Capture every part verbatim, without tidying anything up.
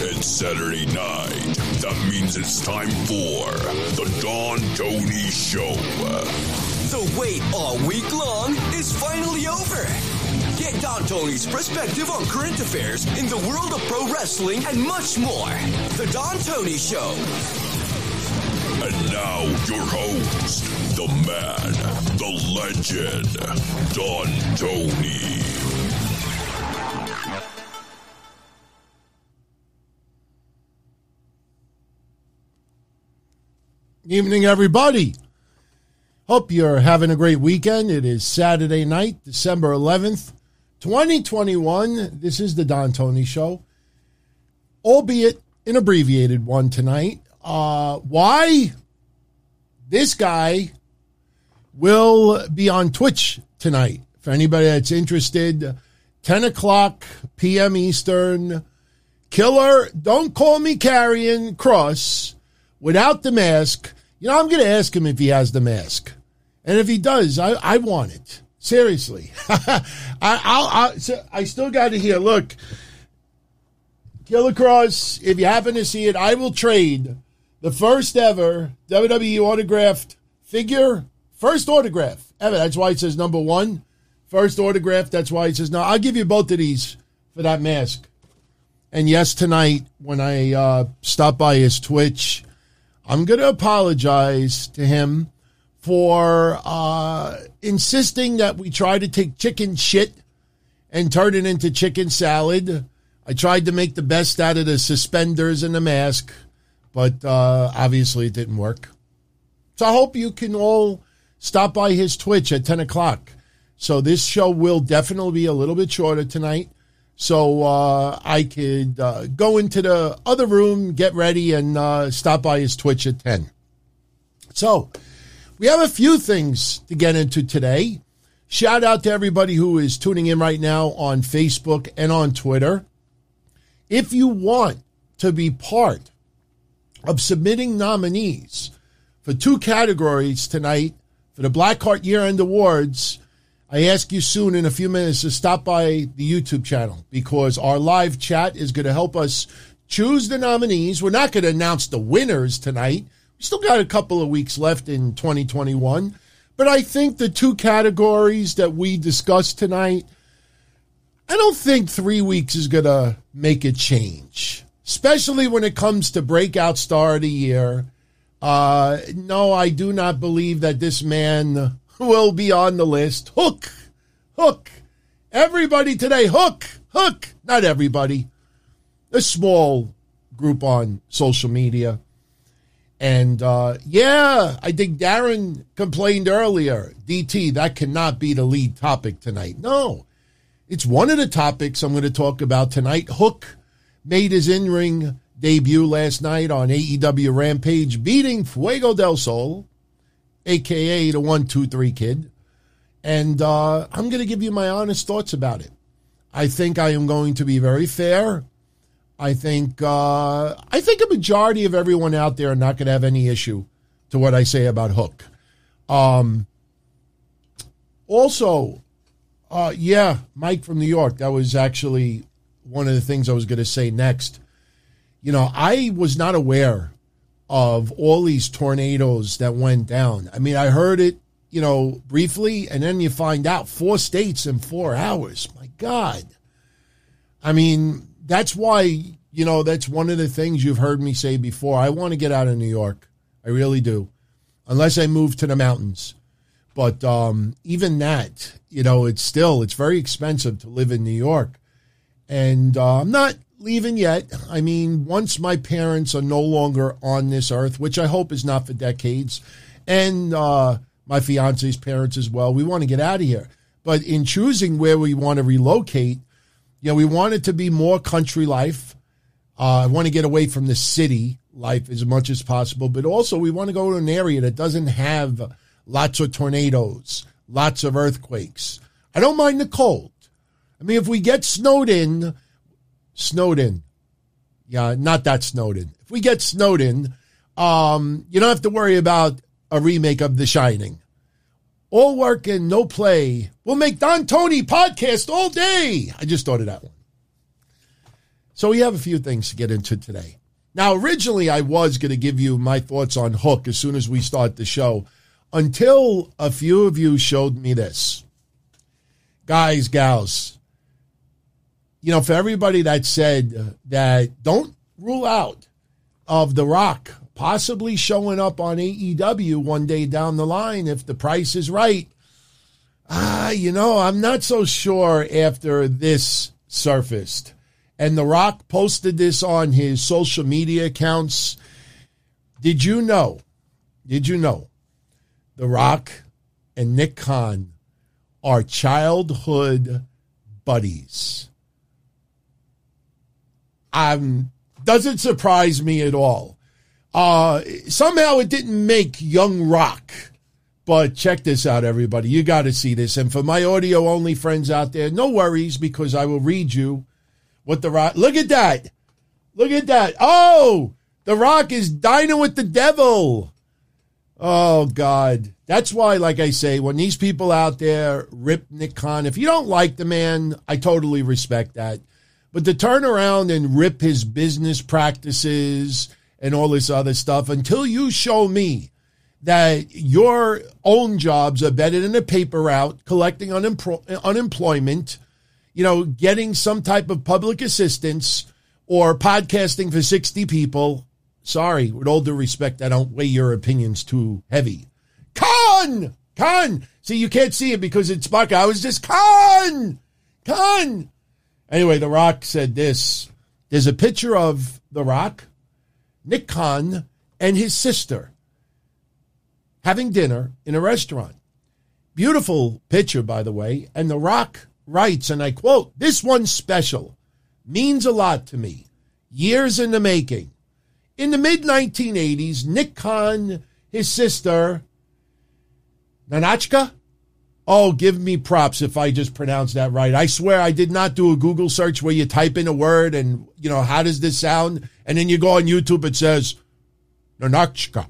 It's Saturday night. That means it's time for the Don Tony Show. The wait all week long is finally over. Get Don Tony's perspective on current affairs in the world of pro wrestling and much more. The Don Tony Show. And now your host, the man, the legend, Don Tony. Evening, everybody. Hope you're having a great weekend. It is Saturday night, December eleventh, twenty twenty-one. This is the Don Tony Show, albeit an abbreviated one tonight. Uh, why? This guy will be on Twitch tonight. For anybody that's interested, ten o'clock p.m. Eastern. Killer, don't call me Karrion Kross without the mask. You know, I'm going to ask him if he has the mask. And if he does, I, I want it. Seriously. I, I'll, I, so I still got it here. Look, Killer Kross, if you happen to see it, I will trade the first ever W W E autographed figure. First autograph ever. That's why it says number one. First autograph. That's why it says no. I'll give you both of these for that mask. And yes, tonight when I uh, stop by his Twitch, I'm going to apologize to him for uh, insisting that we try to take chicken shit and turn it into chicken salad. I tried to make the best out of the suspenders and the mask, but uh, obviously it didn't work. So I hope you can all stop by his Twitch at ten o'clock. So this show will definitely be a little bit shorter tonight. So uh, I could uh, go into the other room, get ready, and uh, stop by his Twitch at ten. So we have a few things to get into today. Shout out to everybody who is tuning in right now on Facebook and on Twitter. If you want to be part of submitting nominees for two categories tonight for the Blackheart Year-End Awards, I ask you soon in a few minutes to stop by the YouTube channel because our live chat is going to help us choose the nominees. We're not going to announce the winners tonight. We still got a couple of weeks left in twenty twenty-one. But I think the two categories that we discussed tonight, I don't think three weeks is going to make a change, especially when it comes to Breakout Star of the Year. Uh, no, I do not believe that this man will be on the list. Hook, Hook. Everybody today, Hook, Hook. Not everybody. A small group on social media. And, uh, yeah, I think Darren complained earlier. D T, that cannot be the lead topic tonight. No, it's one of the topics I'm going to talk about tonight. Hook made his in-ring debut last night on A E W Rampage, beating Fuego del Sol, a k a the one two three Kid. And uh, I'm going to give you my honest thoughts about it. I think I am going to be very fair. I think uh, I think a majority of everyone out there are not going to have any issue to what I say about Hook. Um, also, uh, yeah, Mike from New York, that was actually one of the things I was going to say next. You know, I was not aware of all these tornadoes that went down. I mean, I heard it, you know, briefly, and then you find out four states in four hours. My God. I mean, that's why, you know, that's one of the things you've heard me say before. I want to get out of New York. I really do. Unless I move to the mountains. But um, even that, you know, it's still, it's very expensive to live in New York. And uh, I'm not leaving yet. I mean, once my parents are no longer on this earth, which I hope is not for decades, and uh, my fiance's parents as well, we want to get out of here. But in choosing where we want to relocate, you know, we want it to be more country life. Uh, I want to get away from the city life as much as possible, but also we want to go to an area that doesn't have lots of tornadoes, lots of earthquakes. I don't mind the cold. I mean, if we get snowed in, snowed in, yeah, not that snowed in. If we get snowed in, um, you don't have to worry about a remake of The Shining. All work and no play. We'll make Don Tony podcast all day. I just thought of that one. So we have a few things to get into today. Now, originally, I was going to give you my thoughts on Hook as soon as we start the show, until a few of you showed me this. Guys, gals, you know, for everybody that said that don't rule out of The Rock possibly showing up on A E W one day down the line if the price is right, ah, you know, I'm not so sure after this surfaced. And The Rock posted this on his social media accounts. Did you know, did you know, The Rock and Nick Khan are childhood buddies? Um, doesn't surprise me at all. Uh, somehow it didn't make Young Rock. But check this out, everybody. You got to see this. And for my audio-only friends out there, no worries, because I will read you what The Rock... Look at that. Look at that. Oh, The Rock is dining with the devil. Oh, God. That's why, like I say, when these people out there rip Nick Khan, if you don't like the man, I totally respect that. But to turn around and rip his business practices and all this other stuff, until you show me that your own jobs are better than a paper route, collecting unempro- unemployment, you know, getting some type of public assistance, or podcasting for sixty people, sorry, with all due respect, I don't weigh your opinions too heavy. Khan! Khan! See, you can't see it because it's Buck. I was just, Khan! Khan! Anyway, The Rock said this. There's a picture of The Rock, Nick Khan, and his sister having dinner in a restaurant. Beautiful picture, by the way. And The Rock writes, and I quote, "This one's special. Means a lot to me. Years in the making. In the mid nineteen eighties, Nick Khan, his sister, Nanachka? Oh, give me props if I just pronounced that right. I swear I did not do a Google search where you type in a word and, you know, how does this sound? And then you go on YouTube, it says, Nanachka.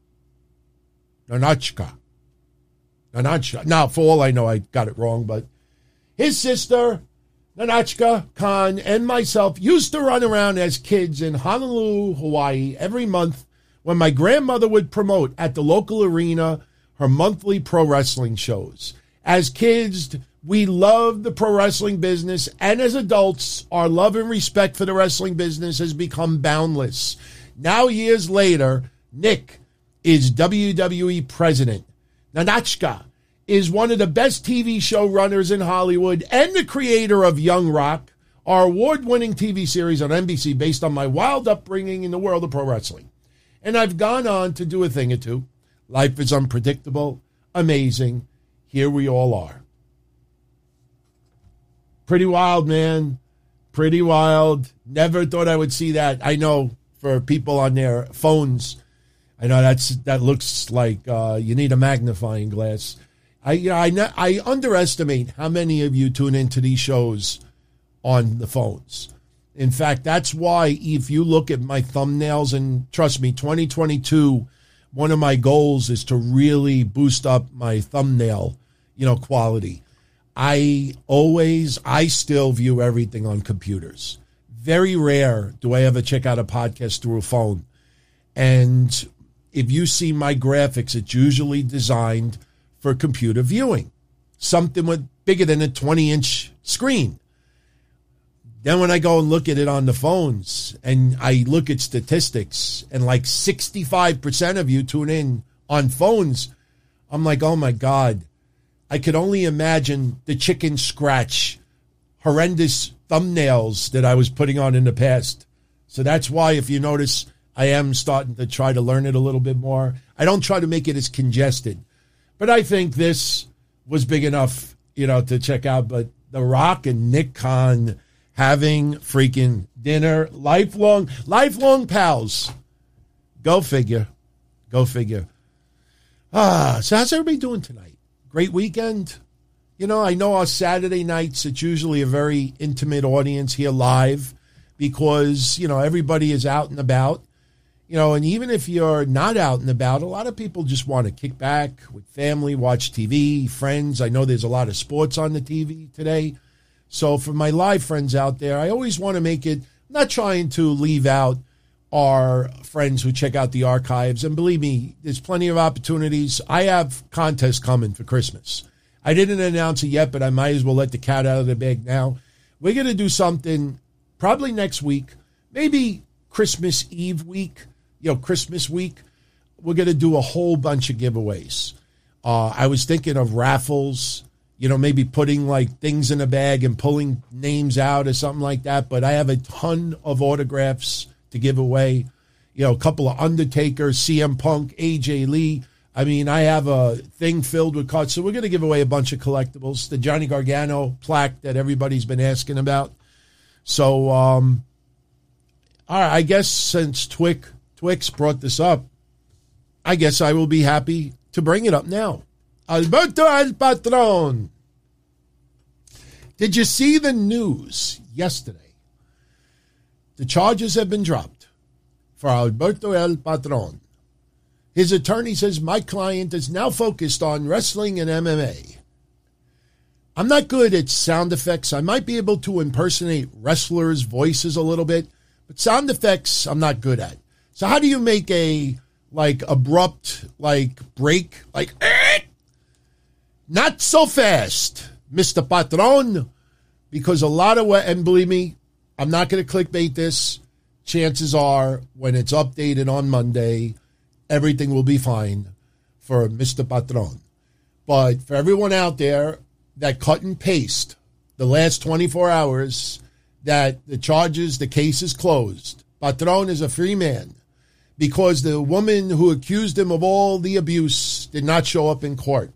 Nanachka. Nanachka. Now, for all I know, I got it wrong, but his sister, Nanachka Khan, and myself used to run around as kids in Honolulu, Hawaii, every month when my grandmother would promote at the local arena her monthly pro wrestling shows. As kids, we loved the pro wrestling business, and as adults, our love and respect for the wrestling business has become boundless. Now, years later, Nick is W W E president. Nanachka is one of the best T V show runners in Hollywood and the creator of Young Rock, our award-winning T V series on N B C based on my wild upbringing in the world of pro wrestling. And I've gone on to do a thing or two. Life is unpredictable, amazing. Here we all are. Pretty wild, man. Pretty wild. Never thought I would see that. I know for people on their phones, I know that's that looks like uh, you need a magnifying glass. I, you know, I I underestimate how many of you tune into these shows on the phones. In fact, that's why if you look at my thumbnails, and trust me, twenty twenty-two, one of my goals is to really boost up my thumbnail, you know, quality. I always, I still view everything on computers. Very rare do I ever check out a podcast through a phone. And if you see my graphics, it's usually designed for computer viewing. Something with bigger than a twenty-inch screen. Then when I go and look at it on the phones and I look at statistics and like sixty-five percent of you tune in on phones, I'm like, oh my God, I could only imagine the chicken scratch, horrendous thumbnails that I was putting on in the past. So that's why, if you notice, I am starting to try to learn it a little bit more. I don't try to make it as congested, but I think this was big enough, you know, to check out. But The Rock and Nick Khan having freaking dinner, lifelong, lifelong pals. Go figure. Go figure. Ah, so how's everybody doing tonight? Great weekend? You know, I know our Saturday nights, it's usually a very intimate audience here live because, you know, everybody is out and about. You know, and even if you're not out and about, a lot of people just want to kick back with family, watch T V, friends. I know there's a lot of sports on the T V today. So for my live friends out there, I always want to make it not trying to leave out our friends who check out the archives. And believe me, there's plenty of opportunities. I have contests coming for Christmas. I didn't announce it yet, but I might as well let the cat out of the bag now. We're going to do something probably next week, maybe Christmas Eve week, you know, Christmas week. We're going to do a whole bunch of giveaways. Uh, I was thinking of raffles, you know, maybe putting like things in a bag and pulling names out or something like that. But I have a ton of autographs to give away, you know, a couple of Undertakers, C M Punk, A J Lee. I mean, I have a thing filled with cards. So we're going to give away a bunch of collectibles. The Johnny Gargano plaque that everybody's been asking about. So, um, all right, I guess since Twick, Twix brought this up, I guess I will be happy to bring it up now. Alberto El Patron. Did you see the news yesterday? The charges have been dropped for Alberto El Patron. His attorney says, my client is now focused on wrestling and M M A. I'm not good at sound effects. I might be able to impersonate wrestlers' voices a little bit, but sound effects I'm not good at. So how do you make a, like, abrupt, like, break? Like, eh! Not so fast, Mister Patron, because a lot of, and believe me, I'm not going to clickbait this. Chances are, when it's updated on Monday, everything will be fine for Mister Patron. But for everyone out there that cut and paste the last twenty-four hours, that the charges, the case is closed. Patron is a free man because the woman who accused him of all the abuse did not show up in court.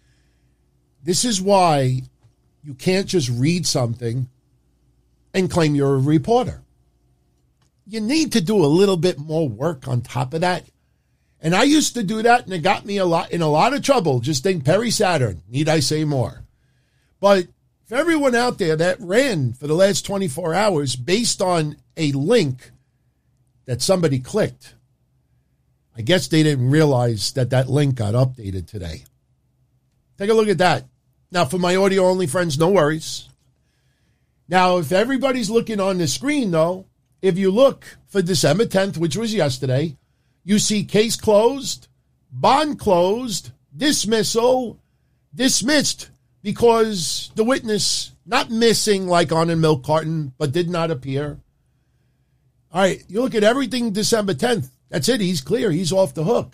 This is why you can't just read something and claim you're a reporter. You need to do a little bit more work on top of that. And I used to do that, and it got me a lot in a lot of trouble. Just think Perry Saturn. Need I say more? But for everyone out there that ran for the last twenty-four hours based on a link that somebody clicked, I guess they didn't realize that that link got updated today. Take a look at that. Now, for my audio-only friends, no worries. Now, if everybody's looking on the screen, though, if you look for December tenth, which was yesterday, you see case closed, bond closed, dismissal, dismissed because the witness not missing like on a milk carton, but did not appear. All right, you look at everything December tenth. That's it. He's clear. He's off the hook.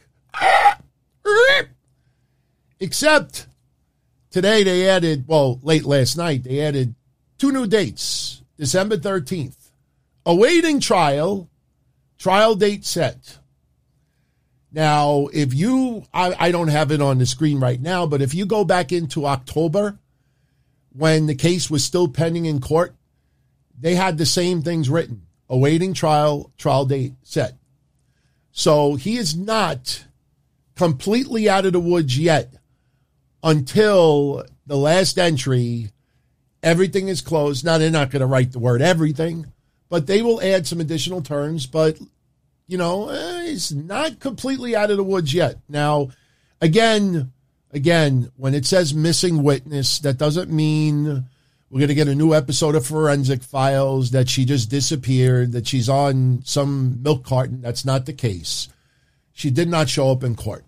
Except today they added, well, late last night, they added two new dates. December thirteenth. Awaiting trial, trial date set. Now, if you, I, I don't have it on the screen right now, but if you go back into October, when the case was still pending in court, they had the same things written. Awaiting trial, trial date set. So he is not completely out of the woods yet until the last entry, everything is closed. Now, they're not going to write the word everything, but they will add some additional terms, but you know, eh, it's not completely out of the woods yet. Now, again, again, when it says missing witness, that doesn't mean we're going to get a new episode of Forensic Files, that she just disappeared, that she's on some milk carton. That's not the case. She did not show up in court.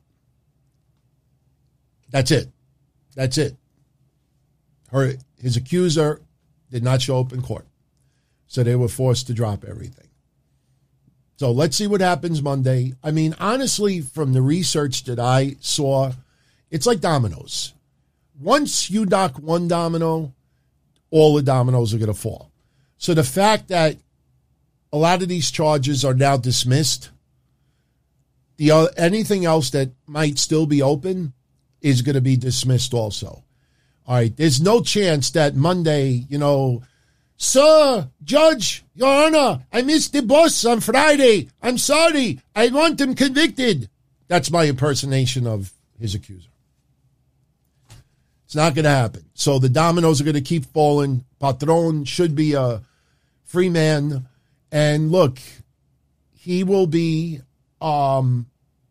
That's it. That's it. Her, his accuser did not show up in court. So they were forced to drop everything. So let's see what happens Monday. I mean, honestly, from the research that I saw, it's like dominoes. Once you knock one domino, all the dominoes are going to fall. So the fact that a lot of these charges are now dismissed, the uh, anything else that might still be open is going to be dismissed also. All right, there's no chance that Monday, you know, Sir, Judge, Your Honor, I missed the boss on Friday. I'm sorry. I want him convicted. That's my impersonation of his accuser. It's not going to happen. So the dominoes are going to keep falling. Patron should be a free man. And look, he will be, um,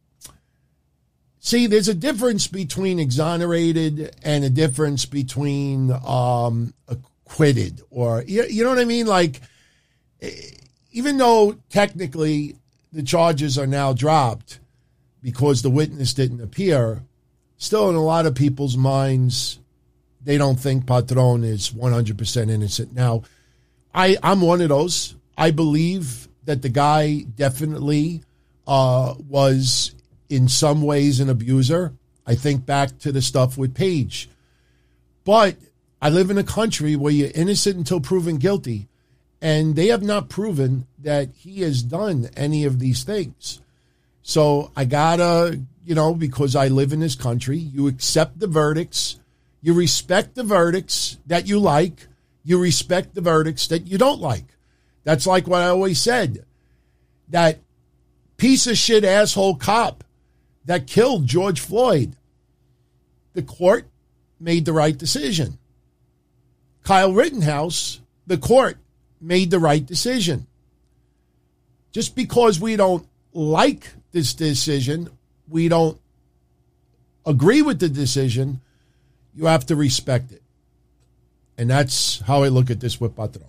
see, there's a difference between exonerated and a difference between um, acquitted, or, you, you know what I mean? Like, even though technically the charges are now dropped because the witness didn't appear, still in a lot of people's minds, they don't think Patron is one hundred percent innocent. Now, I, I'm one of those. I believe that the guy definitely uh, was in some ways an abuser. I think back to the stuff with Paige. But I live in a country where you're innocent until proven guilty, and they have not proven that he has done any of these things. So I gotta, you know, because I live in this country, you accept the verdicts, you respect the verdicts that you like, you respect the verdicts that you don't like. That's like what I always said. That piece of shit asshole cop that killed George Floyd, the court made the right decision. Kyle Rittenhouse, the court made the right decision. Just because we don't like this decision, we don't agree with the decision, you have to respect it. And that's how I look at this with Patron.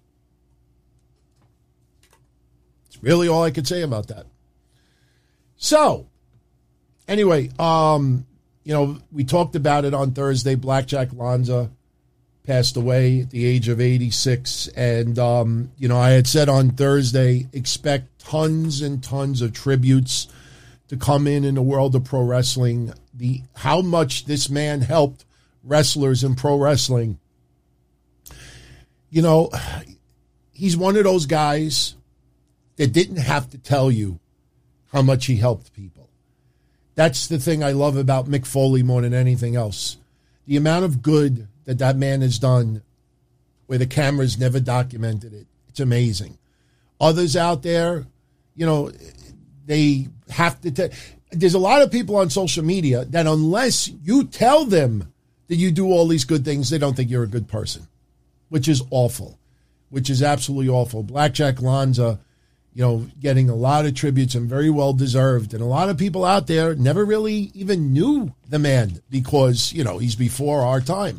It's really all I could say about that. So, anyway, um, you know, we talked about it on Thursday. Blackjack Lanza passed away at the age of eighty-six. And, um, you know, I had said on Thursday, expect tons and tons of tributes to come in in the world of pro wrestling. The how much this man helped wrestlers in pro wrestling. You know, he's one of those guys that didn't have to tell you how much he helped people. That's the thing I love about Mick Foley more than anything else. The amount of good that that man has done where the cameras never documented it. It's amazing. Others out there, you know, they have to tell. There's a lot of people on social media that unless you tell them that you do all these good things, they don't think you're a good person, which is awful, which is absolutely awful. Blackjack Lanza, you know, getting a lot of tributes and very well deserved. And a lot of people out there never really even knew the man because, you know, he's before our time.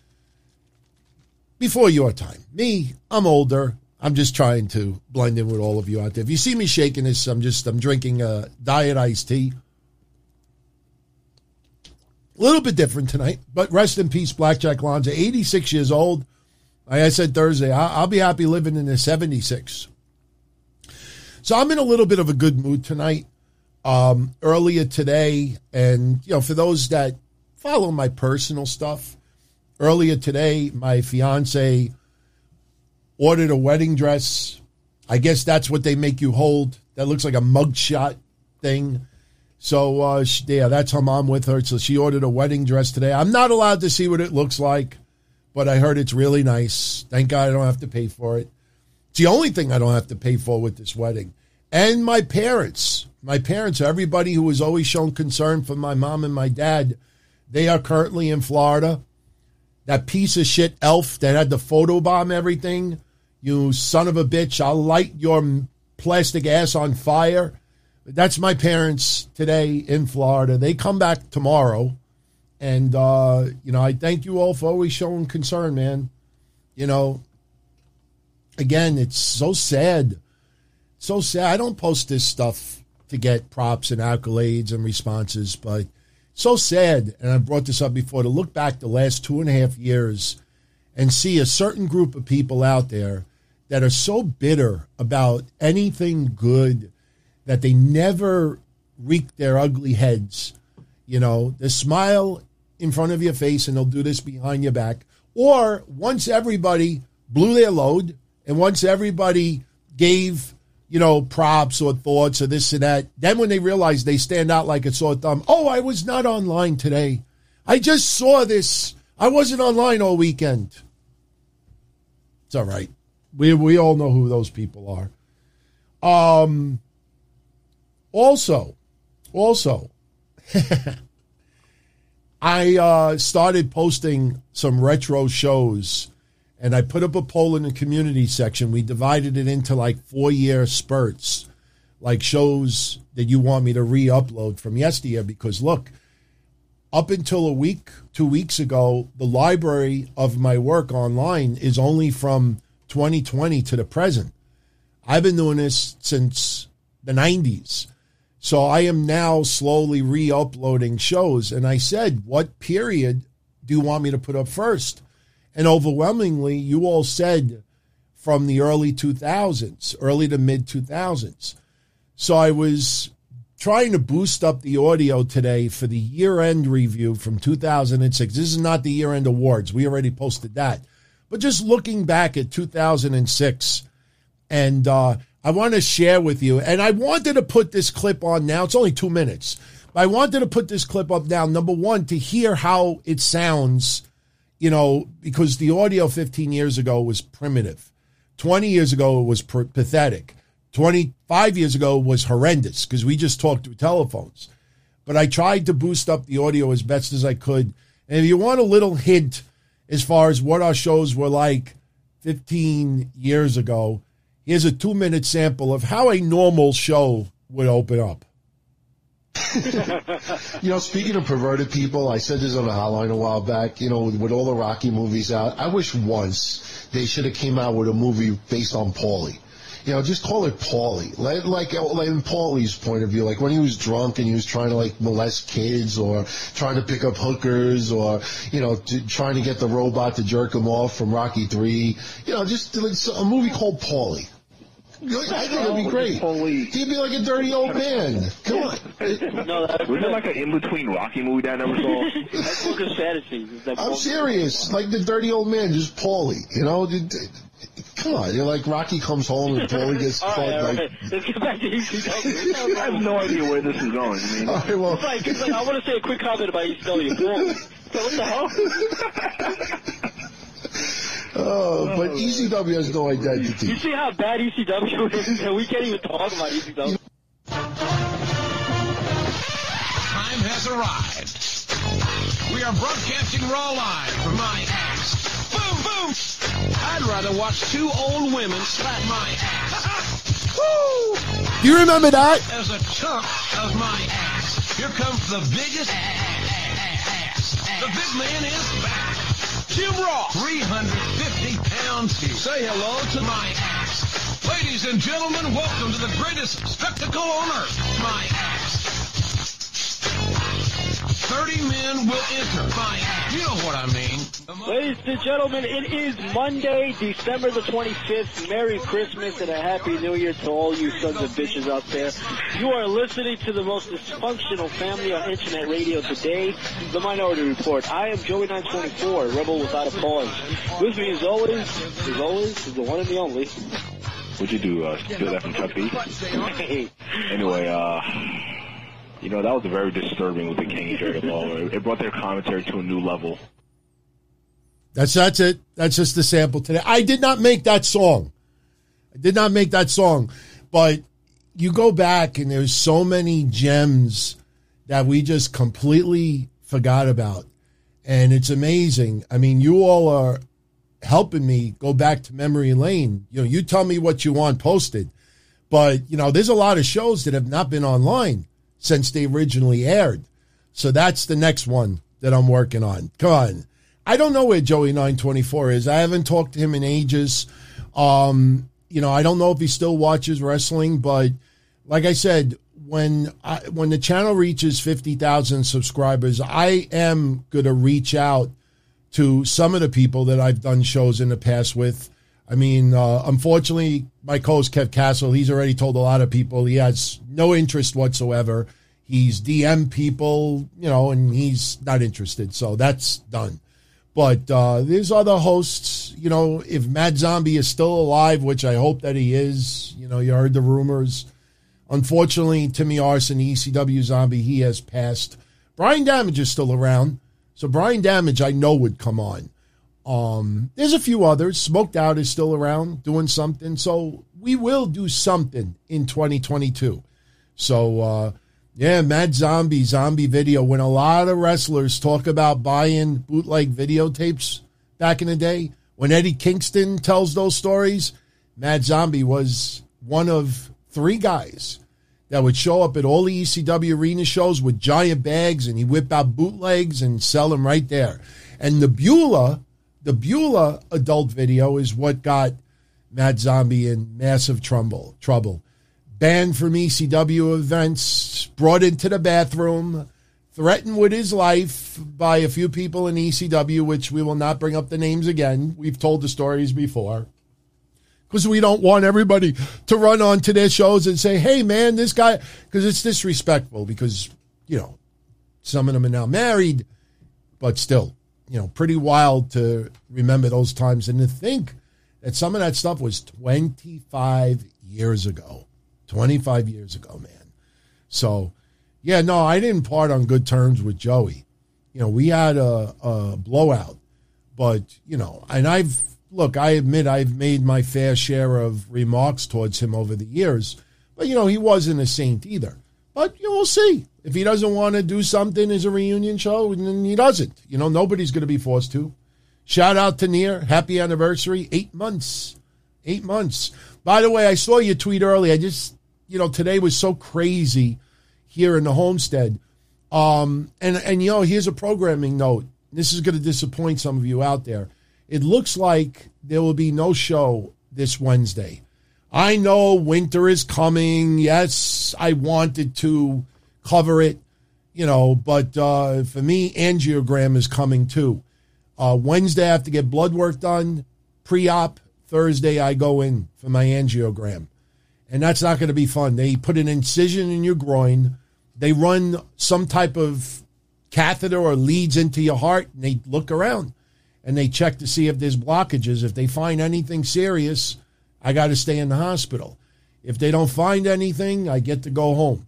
Before your time. Me, I'm older. I'm just trying to blend in with all of you out there. If you see me shaking this, I'm just, I'm drinking a diet iced tea. A little bit different tonight, but rest in peace, Blackjack Lanza, eighty-six years old. Like I said Thursday, I'll be happy living in the seventy-six. So I'm in a little bit of a good mood tonight. Um, earlier today, and, you know, for those that follow my personal stuff, earlier today, my fiance ordered a wedding dress. I guess that's what they make you hold. That looks like a mugshot thing. So, uh, she, yeah, that's her mom with her. So she ordered a wedding dress today. I'm not allowed to see what it looks like, but I heard it's really nice. Thank God I don't have to pay for it. It's the only thing I don't have to pay for with this wedding. And my parents, my parents, everybody who has always shown concern for my mom and my dad, they are currently in Florida. That piece of shit elf that had to photobomb everything, you son of a bitch, I'll light your plastic ass on fire. That's my parents today in Florida. They come back tomorrow. And, uh, you know, I thank you all for always showing concern, man. You know, again, it's so sad. So sad. I don't post this stuff to get props and accolades and responses, but so sad, and I brought this up before, to look back the last two and a half years and see a certain group of people out there that are so bitter about anything good that they never wreak their ugly heads. You know, they smile in front of your face and they'll do this behind your back. Or once everybody blew their load and once everybody gave, you know, props or thoughts or this and that, then when they realize they stand out like a sore thumb, oh, I was not online today. I just saw this. I wasn't online all weekend. It's all right. We we all know who those people are. Um. Also, also, I uh, started posting some retro shows. And I put up a poll in the community section. We divided it into like four-year spurts, like shows that you want me to re-upload from yesteryear. Because, look, up until a week, two weeks ago, the library of my work online is only from twenty twenty to the present. I've been doing this since the nineties. So I am now slowly re-uploading shows. And I said, what period do you want me to put up first? And overwhelmingly, you all said from the early two thousands, early to mid two thousands. So I was trying to boost up the audio today for the year-end review from two thousand six. This is not the year-end awards. We already posted that. But just looking back at two thousand six, and uh, I want to share with you, and I wanted to put this clip on now. It's only two minutes. But I wanted to put this clip up now, number one, to hear how it sounds, you know, because the audio fifteen years ago was primitive. twenty years ago, it was pr- pathetic. twenty-five years ago was horrendous because we just talked through telephones. But I tried to boost up the audio as best as I could. And if you want a little hint as far as what our shows were like fifteen years ago, here's a two-minute sample of how a normal show would open up. You know, speaking of perverted people, I said this on the hotline a while back, you know, with all the Rocky movies out, I wish once they should have came out with a movie based on Paulie. You know, just call it Paulie. Like, like, like in Paulie's point of view, like when he was drunk and he was trying to like molest kids or trying to pick up hookers or, you know, to, trying to get the robot to jerk him off from Rocky three. You know, just like a movie called Paulie. I think it'd be great. He'd be like a dirty old man. Come on. No, that's was it like an in-between Rocky movie that I never saw? That's Lucas Fantasy. I'm serious. Like the dirty old man, just Paulie. You know? Come on. You're like Rocky comes home and Paulie gets all caught. Right, like, right. Let's get back to E C W. I have no idea where this is going. I mean, all right, well, it's like, it's like, I want to say a quick comment about E C W. Paulie. What the hell? Oh, but E C W has no identity. You see how bad E C W is, and we can't even talk about E C W. Time has arrived. We are broadcasting raw live from my ass. Boom, boom! I'd rather watch two old women slap my ass. Woo! Do you remember that? As a chunk of my ass. Here comes the biggest ass. The big man is back. Jim Ross, three hundred fifty pounds. Say hello to my ass. Ladies and gentlemen, welcome to the greatest spectacle on earth, my ass. thirty men will enter my ass. You know what I mean. Ladies and gentlemen, it is Monday, December the twenty-fifth. Merry Christmas and a Happy New Year to all you sons of bitches out there. You are listening to the most dysfunctional family on internet radio today, The Minority Report. I am Joey nine twenty-four, Rebel Without a Pause. With me as always, as always, is the one and the only. what'd you do, uh, steal that from Chuck D? Hey. Anyway, uh... you know, that was very disturbing with the King and Jerry Lawler. It brought their commentary to a new level. That's that's it. That's just the sample today. I did not make that song. I did not make that song. But you go back and there's so many gems that we just completely forgot about. And it's amazing. I mean, you all are helping me go back to memory lane. You know, you tell me what you want posted. But, you know, there's a lot of shows that have not been online since they originally aired. So that's the next one that I'm working on. Come on. I don't know where Joey nine twenty-four is. I haven't talked to him in ages. Um, you know, I don't know if he still watches wrestling, but like I said, when I, when the channel reaches fifty thousand subscribers, I am going to reach out to some of the people that I've done shows in the past with. I mean, uh, unfortunately, my co-host Kev Castle, he's already told a lot of people he has no interest whatsoever. He's D M people, you know, and he's not interested. So that's done. But uh, there's other hosts, you know, if Matt Zombie is still alive, which I hope that he is, you know, you heard the rumors. Unfortunately, Timmy Arson, E C W Zombie, he has passed. Brian Damage is still around. So Brian Damage, I know, would come on. Um, there's a few others. Smoked Out is still around doing something. So we will do something in twenty twenty-two. So, uh, yeah, Mad Zombie, Zombie Video. When a lot of wrestlers talk about buying bootleg videotapes back in the day, when Eddie Kingston tells those stories, Mad Zombie was one of three guys that would show up at all the E C W arena shows with giant bags, and he whip out bootlegs and sell them right there. And the Beulah, the Beulah adult video is what got Matt Zombie in massive trouble. Trouble. Banned from E C W events, brought into the bathroom, threatened with his life by a few people in E C W, which we will not bring up the names again. We've told the stories before. Because we don't want everybody to run onto their shows and say, hey, man, this guy, because it's disrespectful because, you know, some of them are now married, but still, you know, pretty wild to remember those times and to think that some of that stuff was twenty-five years ago. twenty-five years ago, man. So, yeah, no, I didn't part on good terms with Joey. You know, we had a, a blowout, but, you know, and I've, look, I admit I've made my fair share of remarks towards him over the years, but, you know, he wasn't a saint either. But, you know, we'll see. If he doesn't want to do something as a reunion show, then he doesn't. You know, nobody's going to be forced to. Shout out to Near. Happy anniversary. Eight months. Eight months. By the way, I saw your tweet earlier. I just, you know, today was so crazy here in the homestead. Um, and, and, you know, here's a programming note. This is going to disappoint some of you out there. It looks like there will be no show this Wednesday. I know winter is coming. Yes, I wanted to cover it, you know, but uh, for me, angiogram is coming too. Uh, Wednesday, I have to get blood work done, pre-op. Thursday, I go in for my angiogram. And that's not going to be fun. They put an incision in your groin. They run some type of catheter or leads into your heart, and they look around. And they check to see if there's blockages. If they find anything serious, I got to stay in the hospital. If they don't find anything, I get to go home.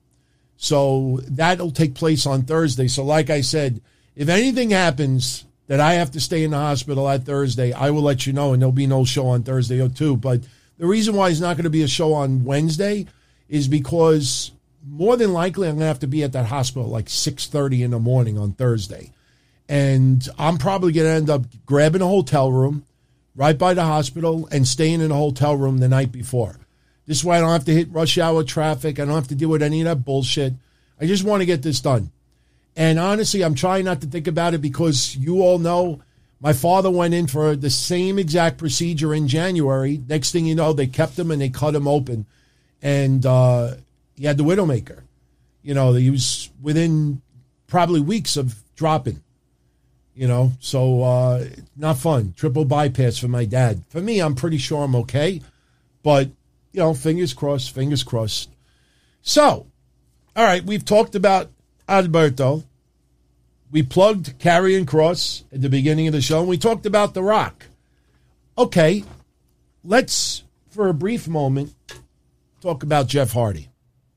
So that'll take place on Thursday. So like I said, if anything happens that I have to stay in the hospital at Thursday, I will let you know, and there'll be no show on Thursday or two. But the reason why it's not going to be a show on Wednesday is because more than likely I'm going to have to be at that hospital like six thirty in the morning on Thursday. And I'm probably going to end up grabbing a hotel room right by the hospital and staying in a hotel room the night before. This way I don't have to hit rush hour traffic. I don't have to deal with any of that bullshit. I just want to get this done. And honestly, I'm trying not to think about it because you all know my father went in for the same exact procedure in January. Next thing you know, they kept him and they cut him open. And uh, he had the Widowmaker. You know, he was within probably weeks of dropping. You know, so uh, not fun. Triple bypass for my dad. For me, I'm pretty sure I'm okay. But, you know, fingers crossed, fingers crossed. So, all right, we've talked about Alberto. We plugged Karrion Kross at the beginning of the show, and we talked about The Rock. Okay, let's, for a brief moment, talk about Jeff Hardy.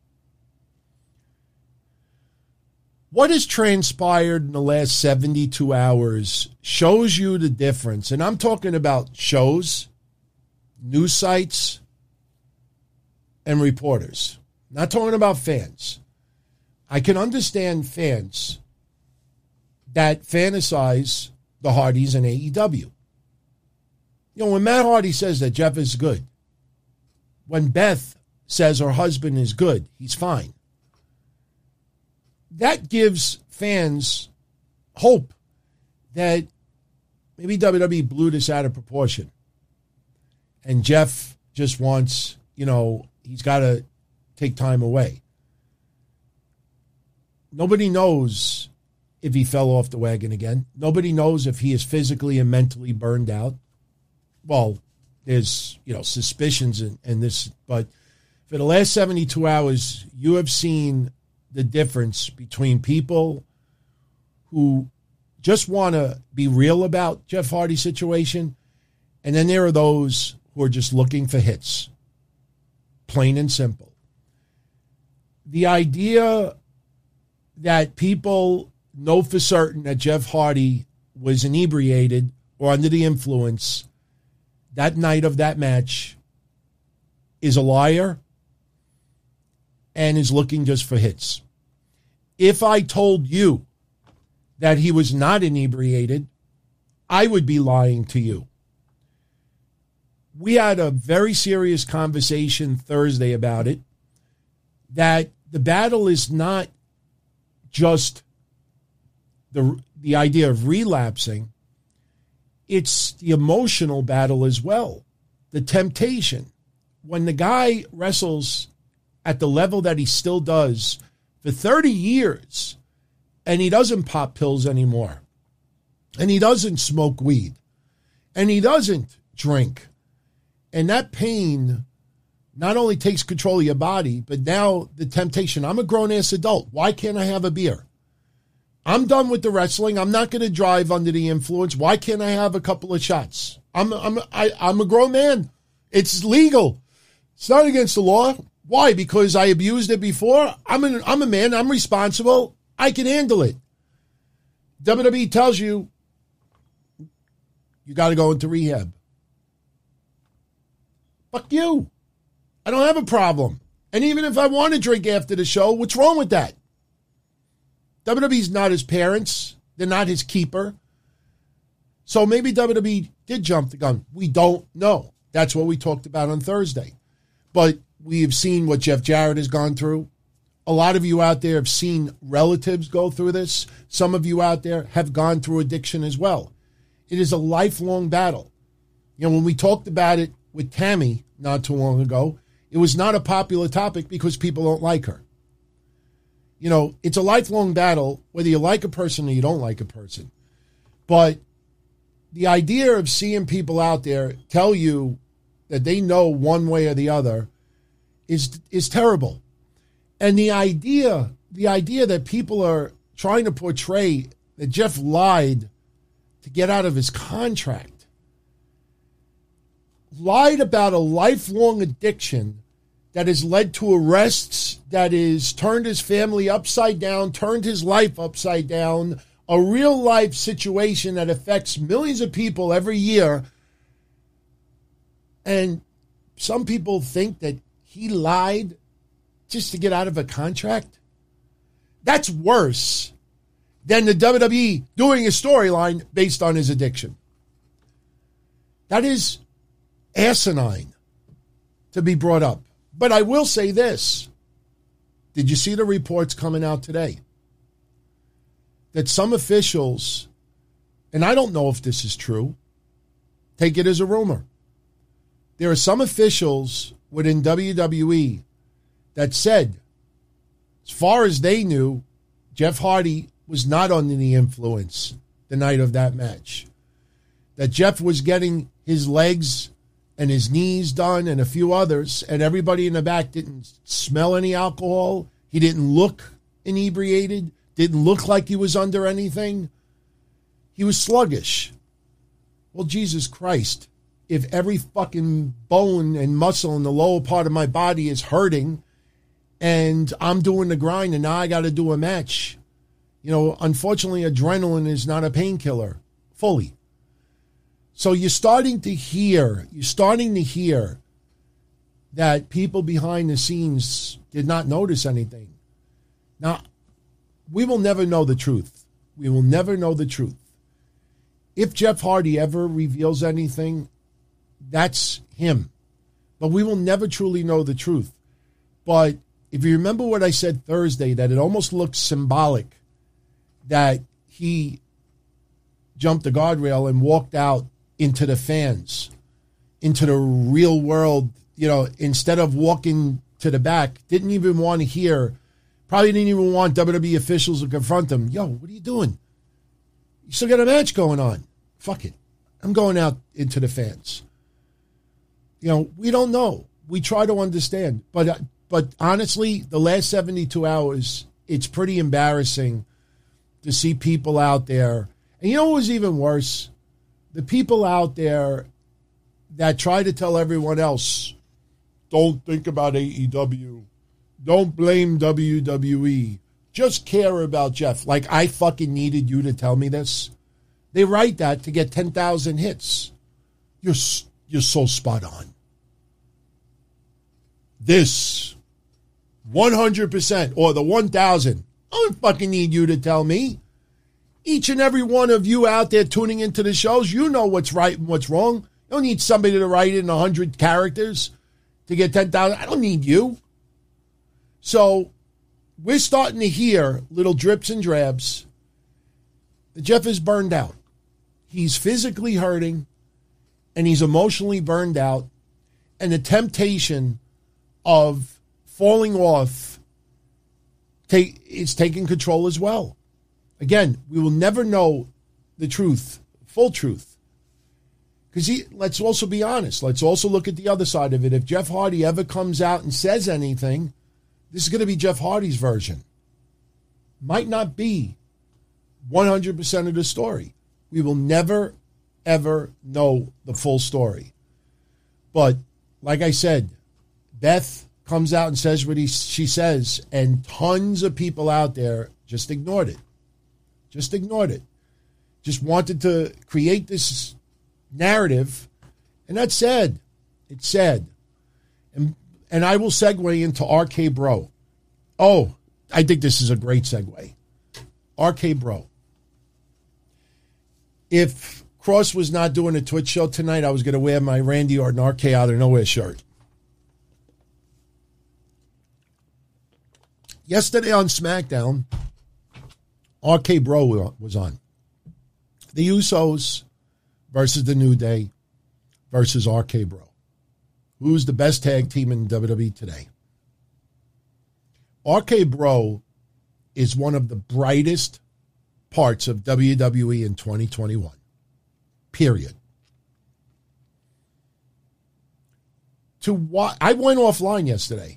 What has transpired in the last seventy-two hours shows you the difference. And I'm talking about shows, news sites, and reporters. Not talking about fans. I can understand fans that fantasize the Hardys in A E W. You know, when Matt Hardy says that Jeff is good, when Beth says her husband is good, he's fine. That gives fans hope that maybe W W E blew this out of proportion. And Jeff just wants, you know, he's got to take time away. Nobody knows if he fell off the wagon again. Nobody knows if he is physically and mentally burned out. Well, there's, you know, suspicions in, in this, but for the last seventy-two hours, you have seen the difference between people who just want to be real about Jeff Hardy's situation, and then there are those who are just looking for hits, plain and simple. The idea that people know for certain that Jeff Hardy was inebriated or under the influence that night of that match is a liar and is looking just for hits. If I told you that he was not inebriated, I would be lying to you. We had a very serious conversation Thursday about it, that the battle is not just the, the idea of relapsing, it's the emotional battle as well. the temptation, when the guy wrestles at the level that he still does for thirty years, and he doesn't pop pills anymore, and he doesn't smoke weed, and he doesn't drink, and that pain not only takes control of your body, but now the temptation, I'm a grown-ass adult. Why can't I have a beer? I'm done with the wrestling. I'm not going to drive under the influence. Why can't I have a couple of shots? I'm I'm I, I'm a grown man. It's legal. It's not against the law. Why? Because I abused it before? I'm an, I'm a man. I'm responsible. I can handle it. W W E tells you, you got to go into rehab. Fuck you. I don't have a problem. And even if I want to drink after the show, what's wrong with that? W W E's not his parents. They're not his keeper. So maybe W W E did jump the gun. We don't know. That's what we talked about on Thursday. But we have seen what Jeff Jarrett has gone through. A lot of you out there have seen relatives go through this. Some of you out there have gone through addiction as well. It is a lifelong battle. You know, when we talked about it with Tammy not too long ago, it was not a popular topic because people don't like her. You know, it's a lifelong battle, whether you like a person or you don't like a person. But the idea of seeing people out there tell you that they know one way or the other is is terrible. And the idea, the idea that people are trying to portray that Jeff lied to get out of his contract, lied about a lifelong addiction that has led to arrests, that has turned his family upside down, turned his life upside down, a real life situation that affects millions of people every year. And some people think that he lied just to get out of a contract. That's worse than the W W E doing a storyline based on his addiction. That is asinine to be brought up. But I will say this. Did you see the reports coming out today? That some officials, and I don't know if this is true, take it as a rumor. There are some officials within W W E that said, as far as they knew, Jeff Hardy was not under the influence the night of that match. That Jeff was getting his legs and his knees done and a few others, and everybody in the back didn't smell any alcohol. He didn't look inebriated, didn't look like he was under anything. He was sluggish. Well, Jesus Christ, if every fucking bone and muscle in the lower part of my body is hurting and I'm doing the grind and now I got to do a match, you know, unfortunately, adrenaline is not a painkiller fully. So you're starting to hear, you're starting to hear that people behind the scenes did not notice anything. Now, we will never know the truth. We will never know the truth. If Jeff Hardy ever reveals anything, that's him. But we will never truly know the truth. But if you remember what I said Thursday, that it almost looks symbolic that he jumped the guardrail and walked out into the fans, into the real world, you know, instead of walking to the back, didn't even want to hear, probably didn't even want W W E officials to confront him. Yo, what are you doing? You still got a match going on. Fuck it. I'm going out into the fans. You know, we don't know. We try to understand. But, uh, but honestly, the last seventy-two hours, it's pretty embarrassing to see people out there. And you know what was even worse? The people out there that try to tell everyone else, don't think about A E W. Don't blame W W E. Just care about Jeff. Like I fucking needed you to tell me this. They write that to get ten thousand hits. You're, you're so spot on. This one hundred percent or the one thousand. I don't fucking need you to tell me. Each and every one of you out there tuning into the shows, you know what's right and what's wrong. You don't need somebody to write in one hundred characters to get ten thousand. I don't need you. So we're starting to hear little drips and drabs that Jeff is burned out. He's physically hurting and he's emotionally burned out. and the temptation of falling off take, is taking control as well. Again, we will never know the truth, full truth. Because let's also be honest. Let's also look at the other side of it. If Jeff Hardy ever comes out and says anything, this is going to be Jeff Hardy's version. Might not be one hundred percent of the story. We will never, ever know the full story. But like I said, Beth comes out and says what he, she says, and tons of people out there just ignored it. Just ignored it. Just wanted to create this narrative, and that's sad. It's sad. And and I will segue into R K Bro. Oh, I think this is a great segue. R K Bro. If Cross was not doing a Twitch show tonight, I was going to wear my Randy Orton R K Out of Nowhere shirt. Yesterday on SmackDown, R K Bro was on. The Usos versus the New Day versus R K Bro. Who's the best tag team in W W E today? R K Bro is one of the brightest parts of W W E in twenty twenty-one. Period. To what I went offline yesterday.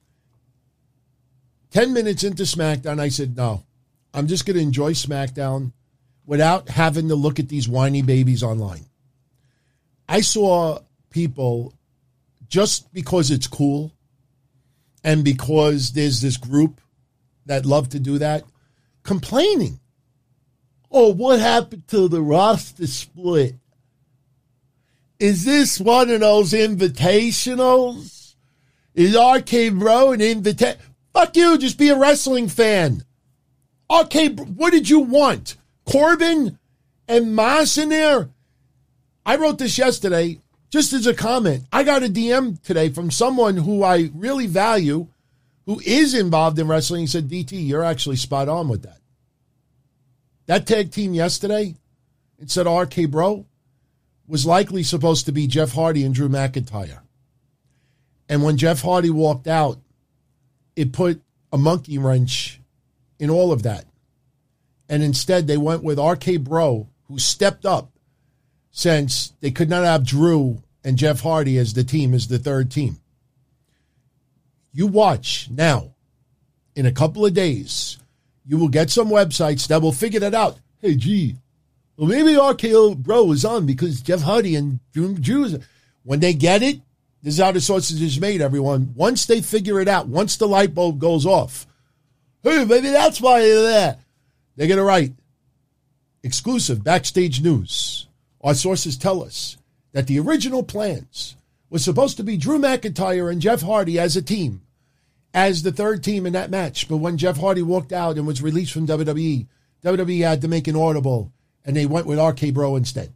Ten minutes into SmackDown, I said, no, I'm just going to enjoy SmackDown without having to look at these whiny babies online. I saw people, just because it's cool and because there's this group that love to do that, complaining. Oh, what happened to the roster split? Is this one of those invitationals? Is R K Bro an invitation? Fuck you, just be a wrestling fan. R K, what did you want? Corbin and Moss in there? I wrote this yesterday just as a comment. I got a D M today from someone who I really value, who is involved in wrestling. He said, D T, you're actually spot on with that. That tag team yesterday, instead of R K Bro, was likely supposed to be Jeff Hardy and Drew McIntyre. And when Jeff Hardy walked out, it put a monkey wrench in all of that. And instead, they went with R K Bro, who stepped up since they could not have Drew and Jeff Hardy as the team, as the third team. You watch now, in a couple of days, you will get some websites that will figure that out. Hey, gee, well, maybe R K Bro is on because Jeff Hardy and Drew, Drew, when they get it, this is how the sausage is made, everyone. Once they figure it out, once the light bulb goes off, hey, maybe that's why they're there. They're going to write exclusive backstage news. Our sources tell us that the original plans was supposed to be Drew McIntyre and Jeff Hardy as a team, as the third team in that match. But when Jeff Hardy walked out and was released from W W E, W W E had to make an audible, and they went with R K Bro instead.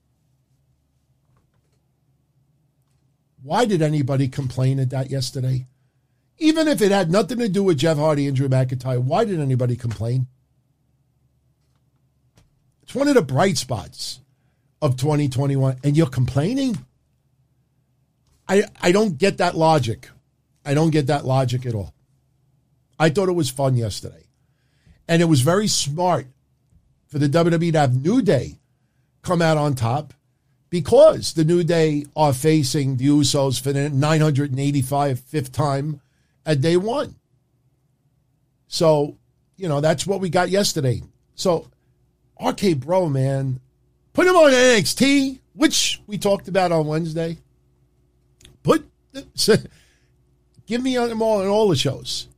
Why did anybody complain at that yesterday? Even if it had nothing to do with Jeff Hardy and Drew McIntyre, why did anybody complain? It's one of the bright spots of twenty twenty-one, and you're complaining? I I don't get that logic. I don't get that logic at all. I thought it was fun yesterday. And it was very smart for the W W E to have New Day come out on top, because the New Day are facing the Usos for the nine hundred eighty-fifth time at day one. So, you know, that's what we got yesterday. So, R K Bro, man, put him on N X T, which we talked about on Wednesday. Put, give me on them all in all the shows.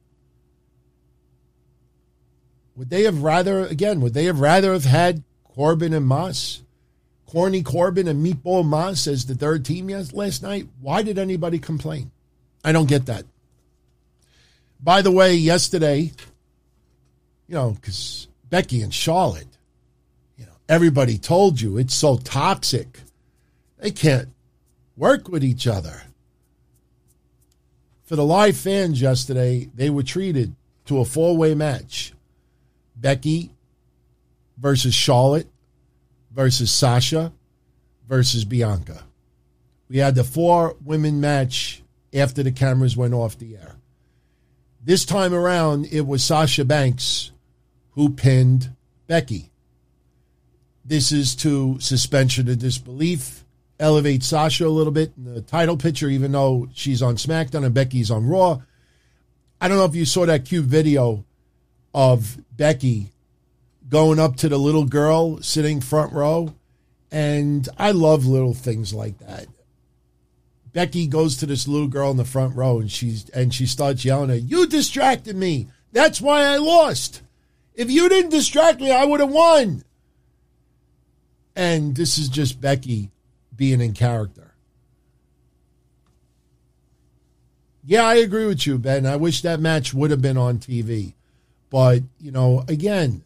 Would they have rather, again, would they have rather have had Corbin and Moss? Corny Corbin and Meatball Moss as the third team yes, last night? Why did anybody complain? I don't get that. By the way, yesterday, you know, because Becky and Charlotte, you know, everybody told you it's so toxic. They can't work with each other. For the live fans yesterday, they were treated to a four-way match. Becky versus Charlotte versus Sasha versus Bianca. we had the four women match after the cameras went off the air. This time around, it was Sasha Banks who pinned Becky. This is to suspension of disbelief, elevate Sasha a little bit in the title picture, even though she's on SmackDown and Becky's on Raw. I don't know if you saw that cute video of Becky going up to the little girl sitting front row, and I love little things like that. Becky goes to this little girl in the front row, and she's and she starts yelling at her, "You distracted me. That's why I lost. If you didn't distract me, I would have won." And this is just Becky being in character. Yeah, I agree with you, Ben. I wish that match would have been on T V. But, you know, again,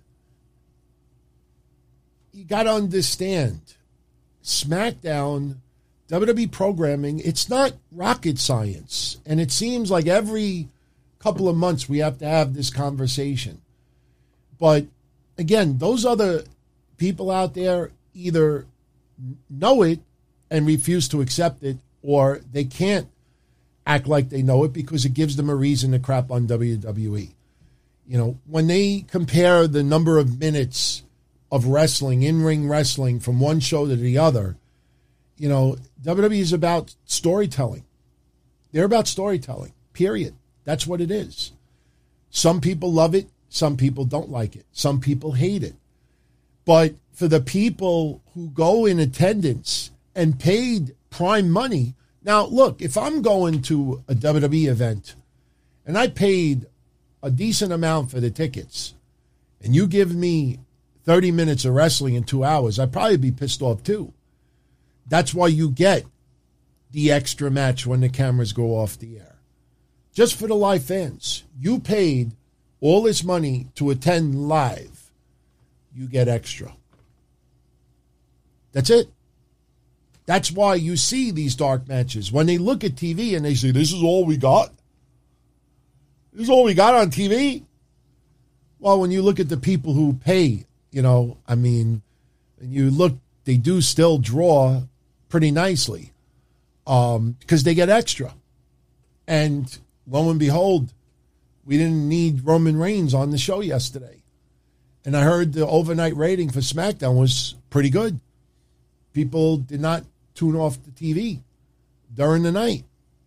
you got to understand, SmackDown, W W E programming, it's not rocket science. And it seems like every couple of months we have to have this conversation. But, again, those other people out there either know it and refuse to accept it, or they can't act like they know it because it gives them a reason to crap on W W E. You know, when they compare the number of minutes of wrestling, in-ring wrestling, from one show to the other, you know, W W E is about storytelling. They're about storytelling, period. That's what it is. Some people love it. Some people don't like it. Some people hate it. But for the people who go in attendance and paid prime money, now, look, if I'm going to a W W E event and I paid a decent amount for the tickets and you give me thirty minutes of wrestling in two hours, I'd probably be pissed off too. That's why you get the extra match when the cameras go off the air. Just for the live fans. You paid all this money to attend live. You get extra. That's it. That's why you see these dark matches. When they look at T V and they say, this is all we got? This is all we got on T V? Well, when you look at the people who pay, you know, I mean, and you look, they do still draw pretty nicely um, because they get extra. And lo and behold, we didn't need Roman Reigns on the show yesterday. And I heard the overnight rating for SmackDown was pretty good. People did not tune off the T V during the night.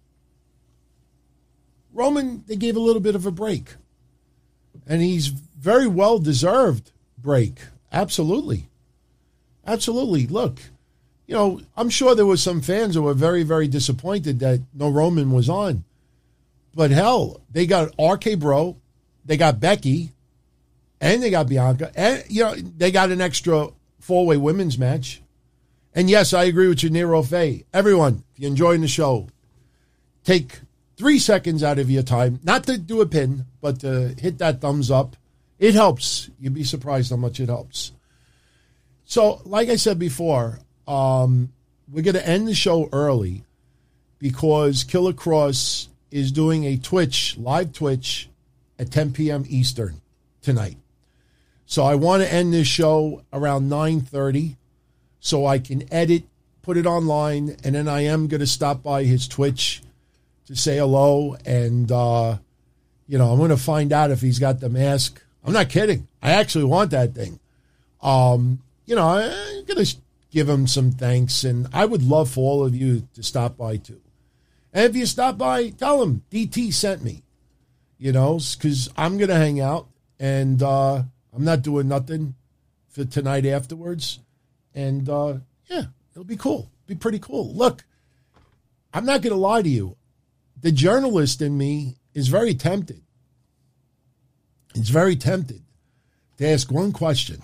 Roman, they gave a little bit of a break. And he's very well deserved break. Absolutely. Absolutely. Look, you know, I'm sure there were some fans who were very, very disappointed that no Roman was on. But hell, they got R K Bro, they got Becky, and they got Bianca, and you know, they got an extra four-way women's match. And yes, I agree with you, Nero Faye. Everyone, if you're enjoying the show, take three seconds out of your time, not to do a pin, but to hit that thumbs up. It helps. You'd be surprised how much it helps. So, like I said before, um, we're going to end the show early because Killer Kross is doing a Twitch, live Twitch, at ten p.m. Eastern tonight. So I want to end this show around nine thirty so I can edit, put it online, and then I am going to stop by his Twitch to say hello, and, uh, you know, I'm going to find out if he's got the mask. I'm not kidding. I actually want that thing. Um, you know, I'm going to give him some thanks, and I would love for all of you to stop by, too. And if you stop by, tell him D T sent me, you know, because I'm going to hang out, and uh, I'm not doing nothing for tonight afterwards. And, uh, yeah, it'll be cool. Be pretty cool. Look, I'm not going to lie to you. The journalist in me is very tempted. It's very tempted to ask one question.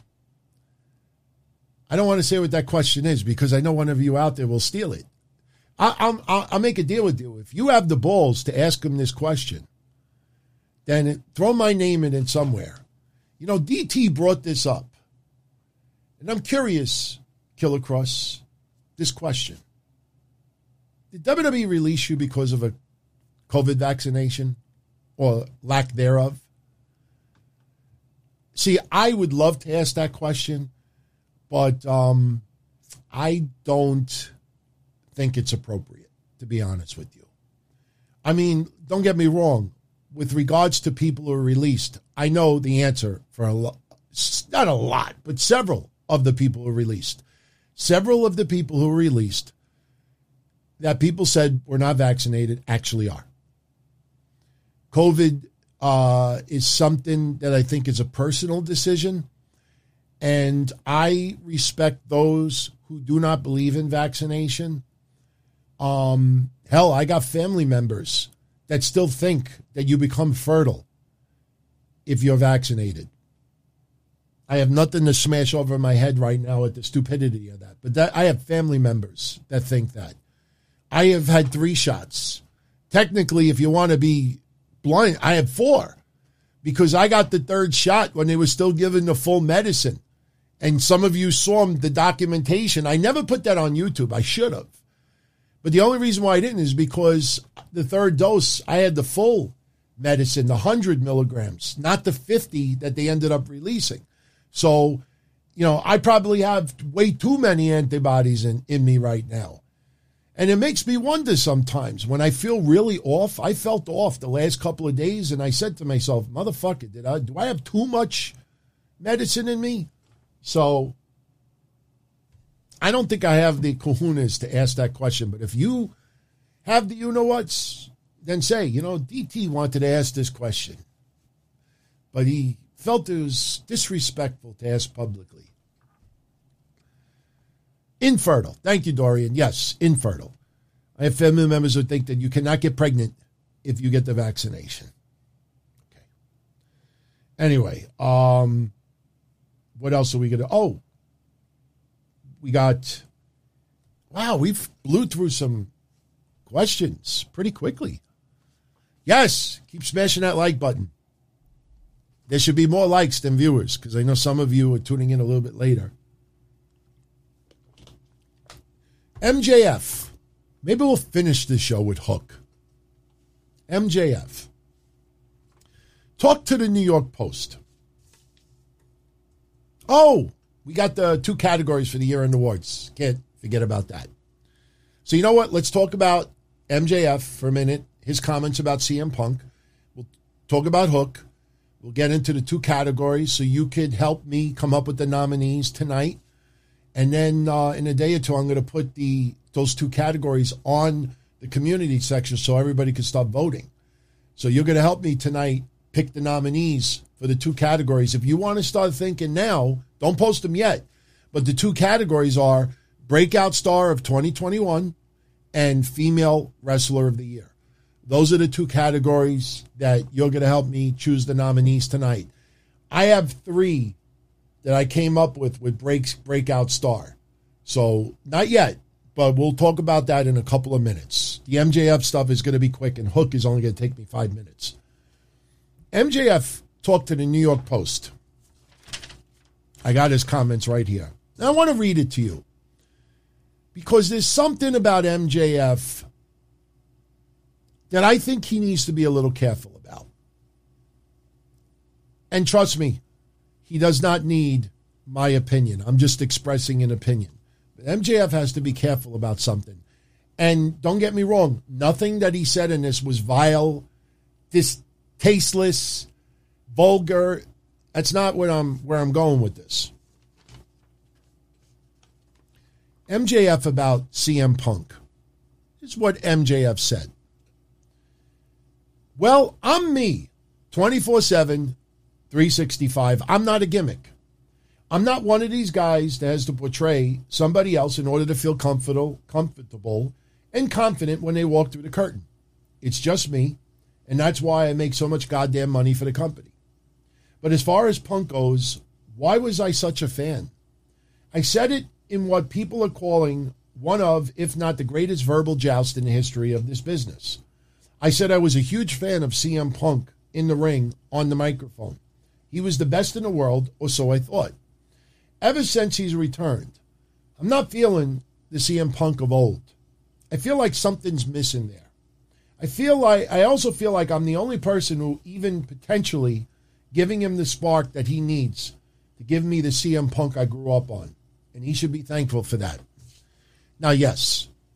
I don't want to say what that question is because I know one of you out there will steal it. I, I'm, I'll make a deal with you. If you have the balls to ask him this question, then throw my name in it somewhere. You know, D T brought this up. And I'm curious, Killer Kross, this question. Did W W E release you because of a COVID vaccination or lack thereof? See, I would love to ask that question, but um, I don't think it's appropriate, to be honest with you. I mean, don't get me wrong. With regards to people who are released, I know the answer for a lot, not a lot, but several of the people who are released. Several of the people who were released that people said were not vaccinated actually are. COVID uh, is something that I think is a personal decision, and I respect those who do not believe in vaccination. Um, hell, I got family members that still think that you become fertile if you're vaccinated. I have nothing to smash over my head right now at the stupidity of that. But that, I have family members that think that. I have had three shots. Technically, if you want to be blunt, I have four. Because I got the third shot when they were still giving the full medicine. And some of you saw the documentation. I never put that on YouTube. I should have. But the only reason why I didn't is because the third dose, I had the full medicine, the one hundred milligrams, not the fifty that they ended up releasing. So, you know, I probably have way too many antibodies in, in me right now. And it makes me wonder sometimes when I feel really off. I felt off the last couple of days, and I said to myself, motherfucker, did I, do I have too much medicine in me? So I don't think I have the kahunas to ask that question. But if you have the you-know-whats, then say, you know, D T wanted to ask this question. But he felt it was disrespectful to ask publicly. Infertile. Thank you, Dorian. Yes, infertile. I have family members who think that you cannot get pregnant if you get the vaccination. Okay. Anyway, um, what else are we going to... Oh, we got... Wow, we've blew through some questions pretty quickly. Yes, keep smashing that like button. There should be more likes than viewers because I know some of you are tuning in a little bit later. M J F. Maybe we'll finish the show with Hook. M J F. Talk to the New York Post. Oh, we got the two categories for the year-end awards. Can't forget about that. So you know what? Let's talk about M J F for a minute. His comments about C M Punk. We'll talk about Hook. We'll get into the two categories so you could help me come up with the nominees tonight. And then uh, in a day or two, I'm going to put the those two categories on the community section so everybody can start voting. So you're going to help me tonight pick the nominees for the two categories. If you want to start thinking now, don't post them yet. But the two categories are Breakout Star of twenty twenty-one and Female Wrestler of the Year. Those are the two categories that you're going to help me choose the nominees tonight. I have three that I came up with with breaks, Breakout Star. So not yet, but we'll talk about that in a couple of minutes. The M J F stuff is going to be quick, and Hook is only going to take me five minutes. M J F talked to the New York Post. I got his comments right here. And I want to read it to you because there's something about M J F that I think he needs to be a little careful about. And trust me, he does not need my opinion. I'm just expressing an opinion. But M J F has to be careful about something. And don't get me wrong, nothing that he said in this was vile, this tasteless, vulgar. That's not what I'm where I'm going with this. M J F about C M Punk. This is what M J F said. Well, I'm me, twenty-four seven, three sixty-five. I'm not a gimmick. I'm not one of these guys that has to portray somebody else in order to feel comfortable, comfortable and confident when they walk through the curtain. It's just me, and that's why I make so much goddamn money for the company. But as far as Punk goes, why was I such a fan? I said it in what people are calling one of, if not the greatest verbal joust in the history of this business. I said I was a huge fan of C M Punk in the ring on the microphone. He was the best in the world, or so I thought. Ever since he's returned, I'm not feeling the C M Punk of old. I feel like something's missing there. I feel like I also feel like I'm the only person who even potentially giving him the spark that he needs to give me the C M Punk I grew up on. And he should be thankful for that. Now, yes,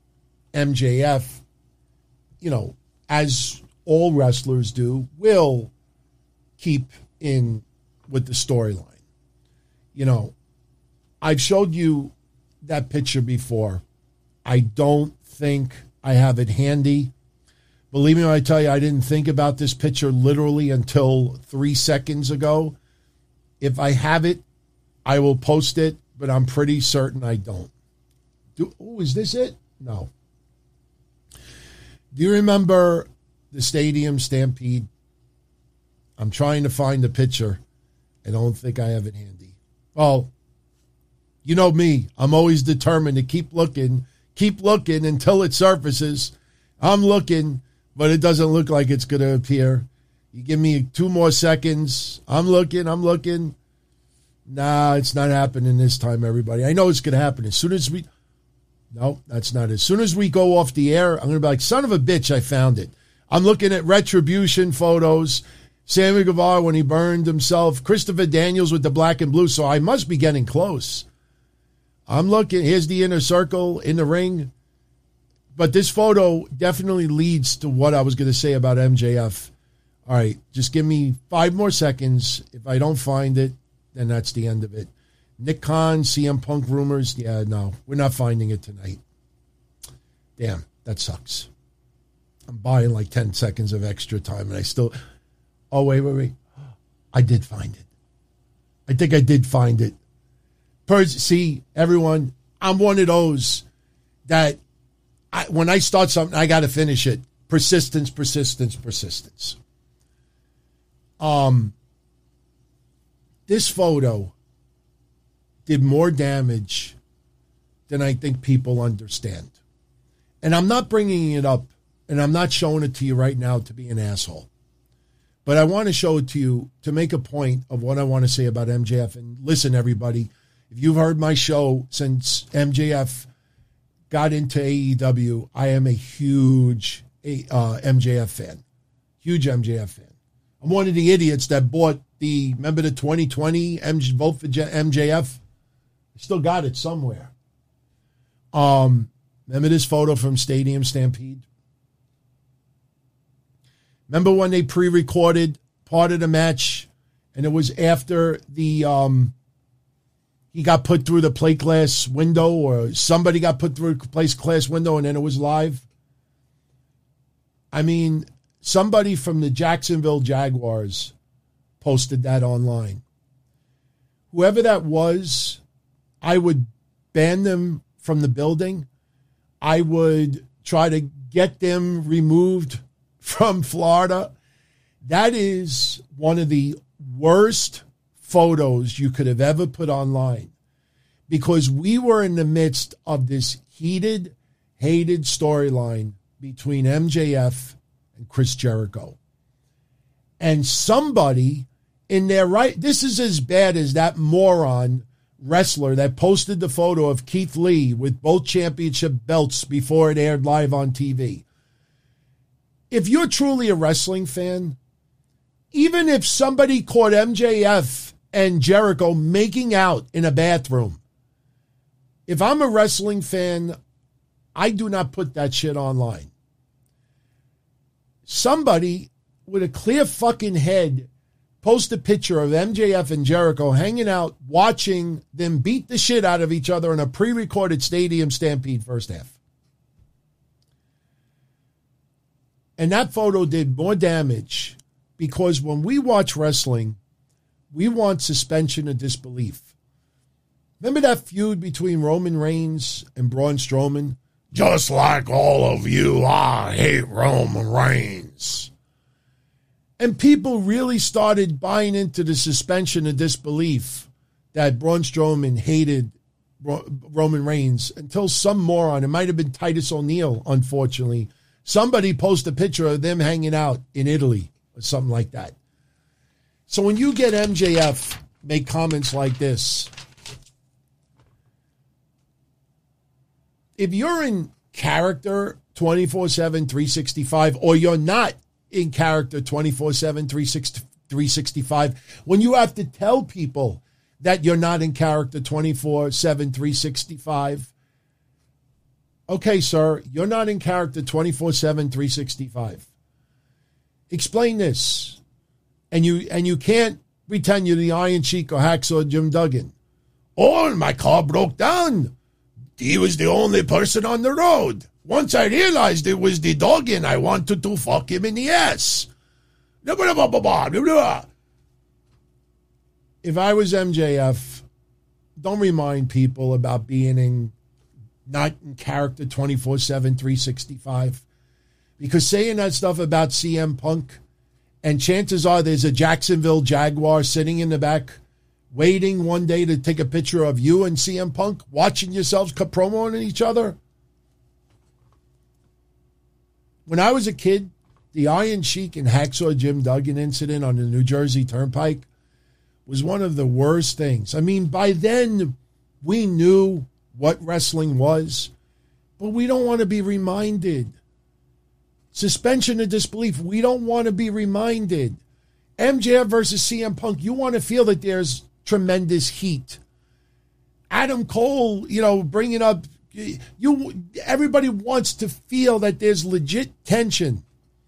M J F, you know, as all wrestlers do, will keep in with the storyline. You know, I've showed you that picture before. I don't think I have it handy. Believe me when I tell you, I didn't think about this picture literally until three seconds ago. If I have it, I will post it, but I'm pretty certain I don't. Do, oh, is this it? No. Do you remember the Stadium Stampede? I'm trying to find the picture. I don't think I have it handy. Well, you know me. I'm always determined to keep looking, keep looking until it surfaces. I'm looking, but it doesn't look like it's going to appear. You give me two more seconds. I'm looking, I'm looking. Nah, it's not happening this time, everybody. I know it's going to happen. As soon as we... No, that's not it. As soon as we go off the air, I'm going to be like, son of a bitch, I found it. I'm looking at Retribution photos. Sammy Guevara when he burned himself. Christopher Daniels with the black and blue. So I must be getting close. I'm looking. Here's the inner circle in the ring. But this photo definitely leads to what I was going to say about M J F. All right, just give me five more seconds. If I don't find it, then that's the end of it. Nick Khan, C M Punk rumors. Yeah, no, we're not finding it tonight. Damn, that sucks. I'm buying like ten seconds of extra time, and I still... Oh, wait, wait, wait. I did find it. I think I did find it. Per- See, everyone, I'm one of those that I, when I start something, I got to finish it. Persistence, persistence, persistence. Um, this photo did more damage than I think people understand. And I'm not bringing it up, and I'm not showing it to you right now to be an asshole. But I want to show it to you to make a point of what I want to say about M J F. And listen, everybody, if you've heard my show since M J F got into A E W, I am a huge uh, M J F fan. Huge M J F fan. I'm one of the idiots that bought the, remember the twenty twenty M J, Vote for M J F? I still got it somewhere. Um, remember this photo from Stadium Stampede? Remember when they pre-recorded part of the match, and it was after the um, he got put through the plate glass window, or somebody got put through a plate glass window, and then it was live? I mean, somebody from the Jacksonville Jaguars posted that online. Whoever that was, I would ban them from the building. I would try to get them removed from Florida. That is one of the worst photos you could have ever put online, because we were in the midst of this heated, hated storyline between M J F and Chris Jericho. And somebody in their right, this is as bad as that moron wrestler that posted the photo of Keith Lee with both championship belts before it aired live on T V. If you're truly a wrestling fan, even if somebody caught M J F and Jericho making out in a bathroom, if I'm a wrestling fan, I do not put that shit online. Somebody with a clear fucking head post a picture of M J F and Jericho hanging out, watching them beat the shit out of each other in a pre-recorded Stadium Stampede first half. And that photo did more damage, because when we watch wrestling, we want suspension of disbelief. Remember that feud between Roman Reigns and Braun Strowman? Just like all of you, I hate Roman Reigns. And people really started buying into the suspension of disbelief that Braun Strowman hated Roman Reigns, until some moron, it might have been Titus O'Neil, unfortunately, somebody posted a picture of them hanging out in Italy or something like that. So when you get M J F make comments like this, if you're in character twenty-four seven, three sixty-five, or you're not in character twenty-four seven, three sixty-five, when you have to tell people that you're not in character twenty-four seven, three sixty-five, Okay, sir, you're not in character twenty-four seven, three sixty-five. Explain this. And you and you can't pretend you're the Iron Sheik or Hacksaw Jim Duggan. Oh, my car broke down. He was the only person on the road. Once I realized it was the Duggan, I wanted to fuck him in the ass. If I was M J F, don't remind people about being in, not in character twenty-four seven, three sixty-five. Because saying that stuff about C M Punk, and chances are there's a Jacksonville Jaguar sitting in the back waiting one day to take a picture of you and C M Punk, watching yourselves promoting each other. When I was a kid, the Iron Sheik and Hacksaw Jim Duggan incident on the New Jersey Turnpike was one of the worst things. I mean, by then, we knew what wrestling was, but we don't want to be reminded. Suspension of disbelief, we don't want to be reminded. M J F versus C M Punk, you want to feel that there's tremendous heat. Adam Cole, you know, bringing up, you. everybody wants to feel that there's legit tension.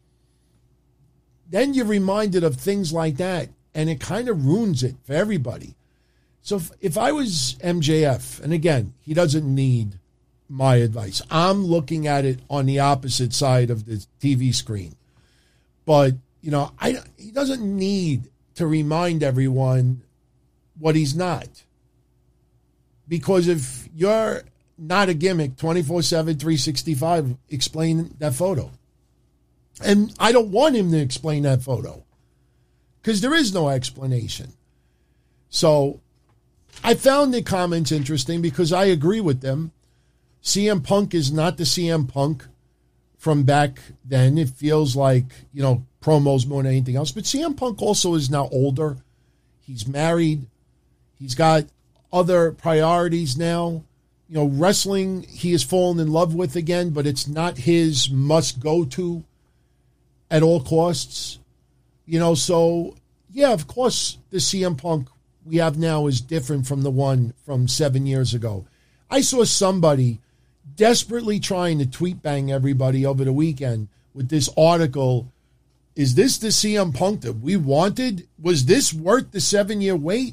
Then you're reminded of things like that, and it kind of ruins it for everybody. So if, if I was M J F, and again, he doesn't need my advice. I'm looking at it on the opposite side of the T V screen. But, you know, I he doesn't need to remind everyone what he's not. Because if you're not a gimmick, twenty-four seven, three sixty-five, explain that photo. And I don't want him to explain that photo because there is no explanation. So I found the comments interesting because I agree with them. C M Punk is not the C M Punk from back then. It feels like, you know, promos more than anything else. But C M Punk also is now older. He's married. He's got other priorities now. You know, wrestling he has fallen in love with again, but it's not his must-go-to at all costs. You know, so, yeah, of course, the C M Punk we have now is different from the one from seven years ago. I saw somebody desperately trying to tweet bang everybody over the weekend with this article. Is this the C M Punk that we wanted? Was this worth the seven-year wait?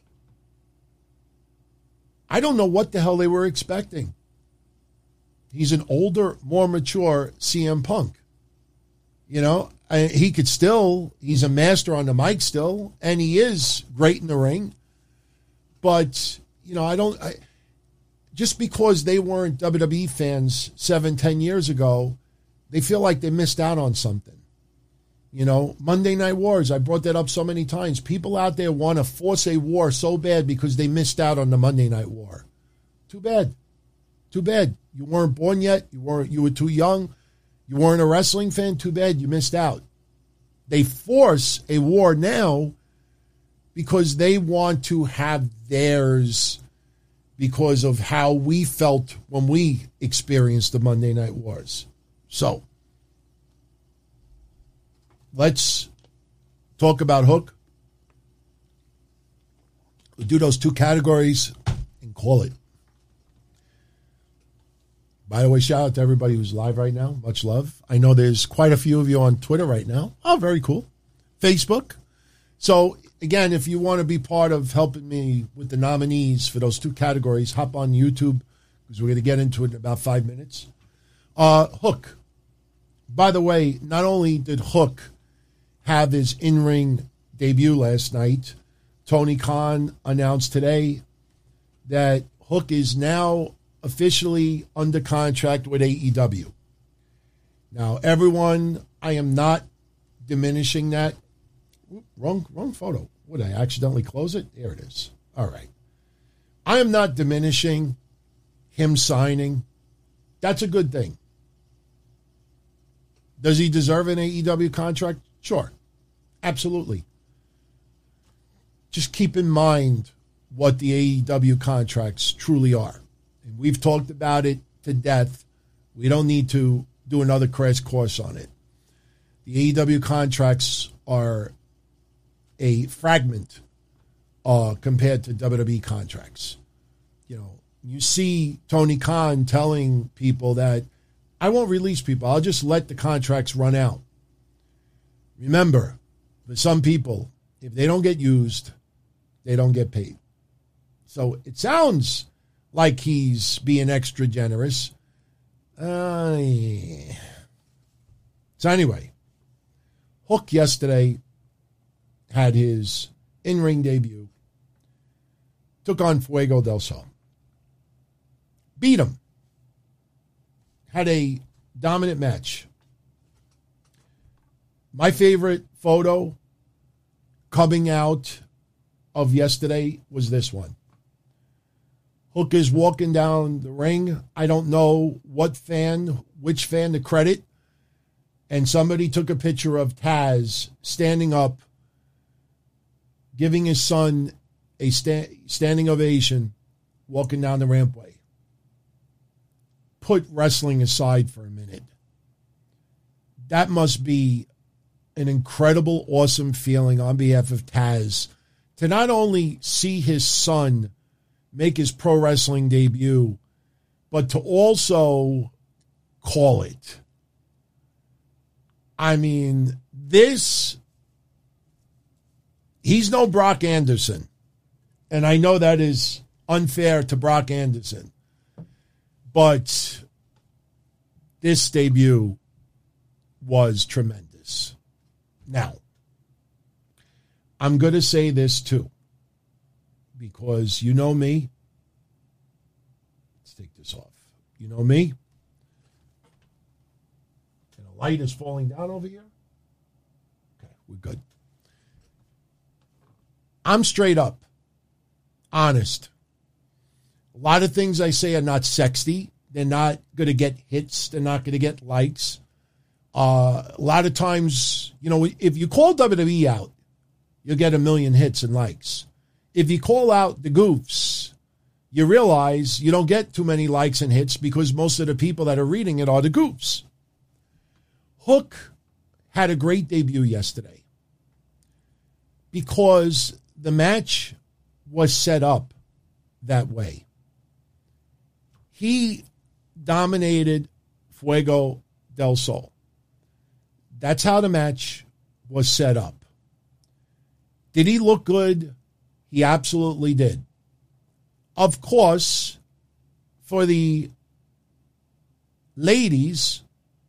I don't know what the hell they were expecting. He's an older, more mature C M Punk. You know, I, he could still, he's a master on the mic still, and he is great in the ring. But, you know, I don't, I, just because they weren't W W E fans seven, ten years ago, they feel like they missed out on something. You know, Monday Night Wars, I brought that up so many times. People out there want to force a war so bad because they missed out on the Monday Night War. Too bad. Too bad. You weren't born yet. You weren't. You were too young. You weren't a wrestling fan. Too bad. You missed out. They force a war now because they want to have theirs because of how we felt when we experienced the Monday Night Wars. So, let's talk about Hook. We'll do those two categories and call it. By the way, shout out to everybody who's live right now. Much love. I know there's quite a few of you on Twitter right now. Oh, very cool. Facebook. So, again, if you want to be part of helping me with the nominees for those two categories, hop on YouTube because we're going to get into it in about five minutes. Uh, Hook. By the way, not only did Hook have his in-ring debut last night, Tony Khan announced today that Hook is now officially under contract with A E W. Now, everyone, I am not diminishing that. Oop, wrong, wrong photo. Would I accidentally close it? There it is. All right. I am not diminishing him signing. That's a good thing. Does he deserve an A E W contract? Sure. Absolutely. Just keep in mind what the A E W contracts truly are. And we've talked about it to death. We don't need to do another crash course on it. The A E W contracts are a fragment uh, compared to W W E contracts. You know, You see Tony Khan telling people that I won't release people. I'll just let the contracts run out. Remember, for some people, if they don't get used, they don't get paid. So it sounds like he's being extra generous. Uh, yeah. So anyway, Hook yesterday had his in-ring debut. Took on Fuego del Sol. Beat him. Had a dominant match. My favorite photo coming out of yesterday was this one. Hook is walking down the ring. I don't know what fan, which fan to credit. And somebody took a picture of Taz standing up, giving his son a sta- standing ovation, walking down the rampway. Put wrestling aside for a minute. That must be an incredible, awesome feeling on behalf of Taz to not only see his son make his pro wrestling debut, but to also call it. I mean, this, he's no Brock Anderson. And I know that is unfair to Brock Anderson. But this debut was tremendous. Now, I'm going to say this too, because you know me. Let's take this off. You know me. And a light is falling down over here. Okay, we're good. I'm straight up, honest. A lot of things I say are not sexy. They're not going to get hits. They're not going to get likes. Uh, a lot of times, you know, if you call W W E out, you'll get a million hits and likes. If you call out the goofs, you realize you don't get too many likes and hits because most of the people that are reading it are the goofs. Hook had a great debut yesterday because the match was set up that way. He dominated Fuego del Sol. That's how the match was set up. Did he look good? He absolutely did. Of course, for the ladies,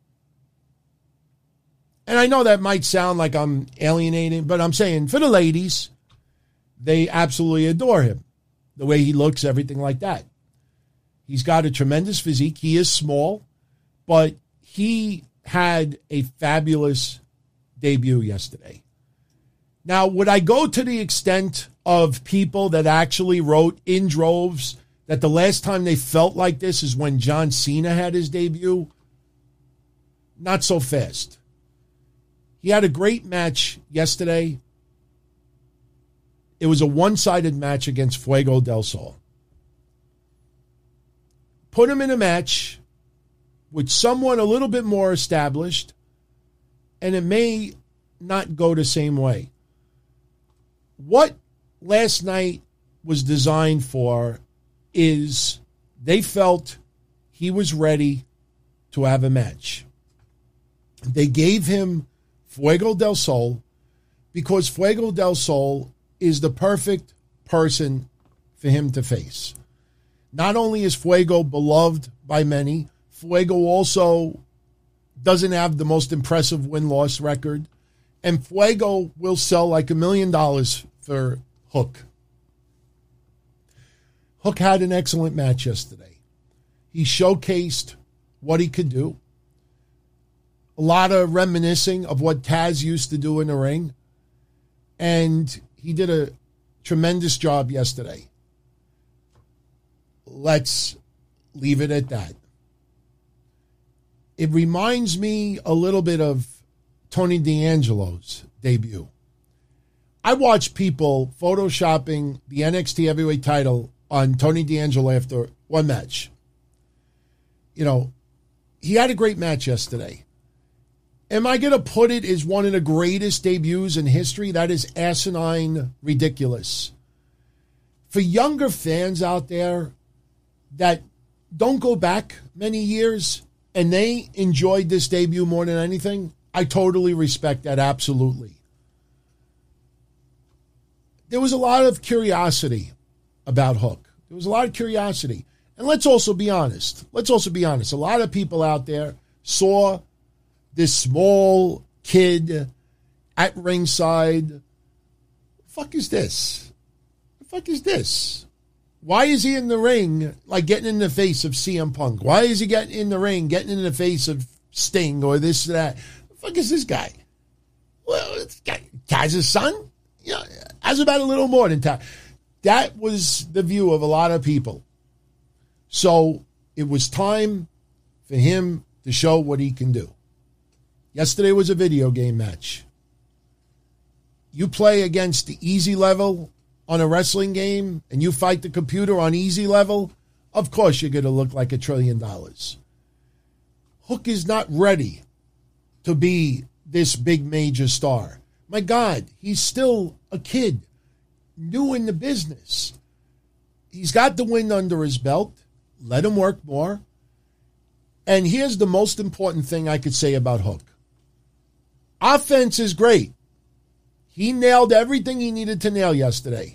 and I know that might sound like I'm alienating, but I'm saying for the ladies, they absolutely adore him. The way he looks, everything like that. He's got a tremendous physique. He is small, but he had a fabulous debut yesterday. Now, would I go to the extent of people that actually wrote in droves that the last time they felt like this is when John Cena had his debut? Not so fast. He had a great match yesterday. It was a one-sided match against Fuego del Sol. Put him in a match with someone a little bit more established, and it may not go the same way. What last night was designed for is they felt he was ready to have a match. They gave him Fuego del Sol because Fuego del Sol is the perfect person for him to face. Not only is Fuego beloved by many, Fuego also doesn't have the most impressive win-loss record, and Fuego will sell like a million dollars for Hook. Hook had an excellent match yesterday. He showcased what he could do. A lot of reminiscing of what Taz used to do in the ring, and he did a tremendous job yesterday. Let's leave it at that. It reminds me a little bit of Tony D'Angelo's debut. I watched people photoshopping the N X T heavyweight title on Tony D'Angelo after one match. You know, he had a great match yesterday. Am I going to put it as one of the greatest debuts in history? That is asinine ridiculous. For younger fans out there, that don't go back many years and they enjoyed this debut more than anything, I totally respect that, absolutely. There was a lot of curiosity about Hook. There was a lot of curiosity. And let's also be honest. Let's also be honest. A lot of people out there saw this small kid at ringside. The fuck is this? The fuck is this? Why is he in the ring like getting in the face of C M Punk? Why is he getting in the ring, getting in the face of Sting or this or that? The fuck is this guy? Well, this guy, Taz's son? You know, has about a little more than Taz. That was the view of a lot of people. So it was time for him to show what he can do. Yesterday was a video game match. You play against the easy level on a wrestling game and you fight the computer on easy level, of course you're going to look like a trillion dollars. Hook is not ready to be this big major star. My God, he's still a kid, new in the business. He's got the wind under his belt. Let him work more. And here's the most important thing I could say about Hook. Offense is great. He nailed everything he needed to nail yesterday.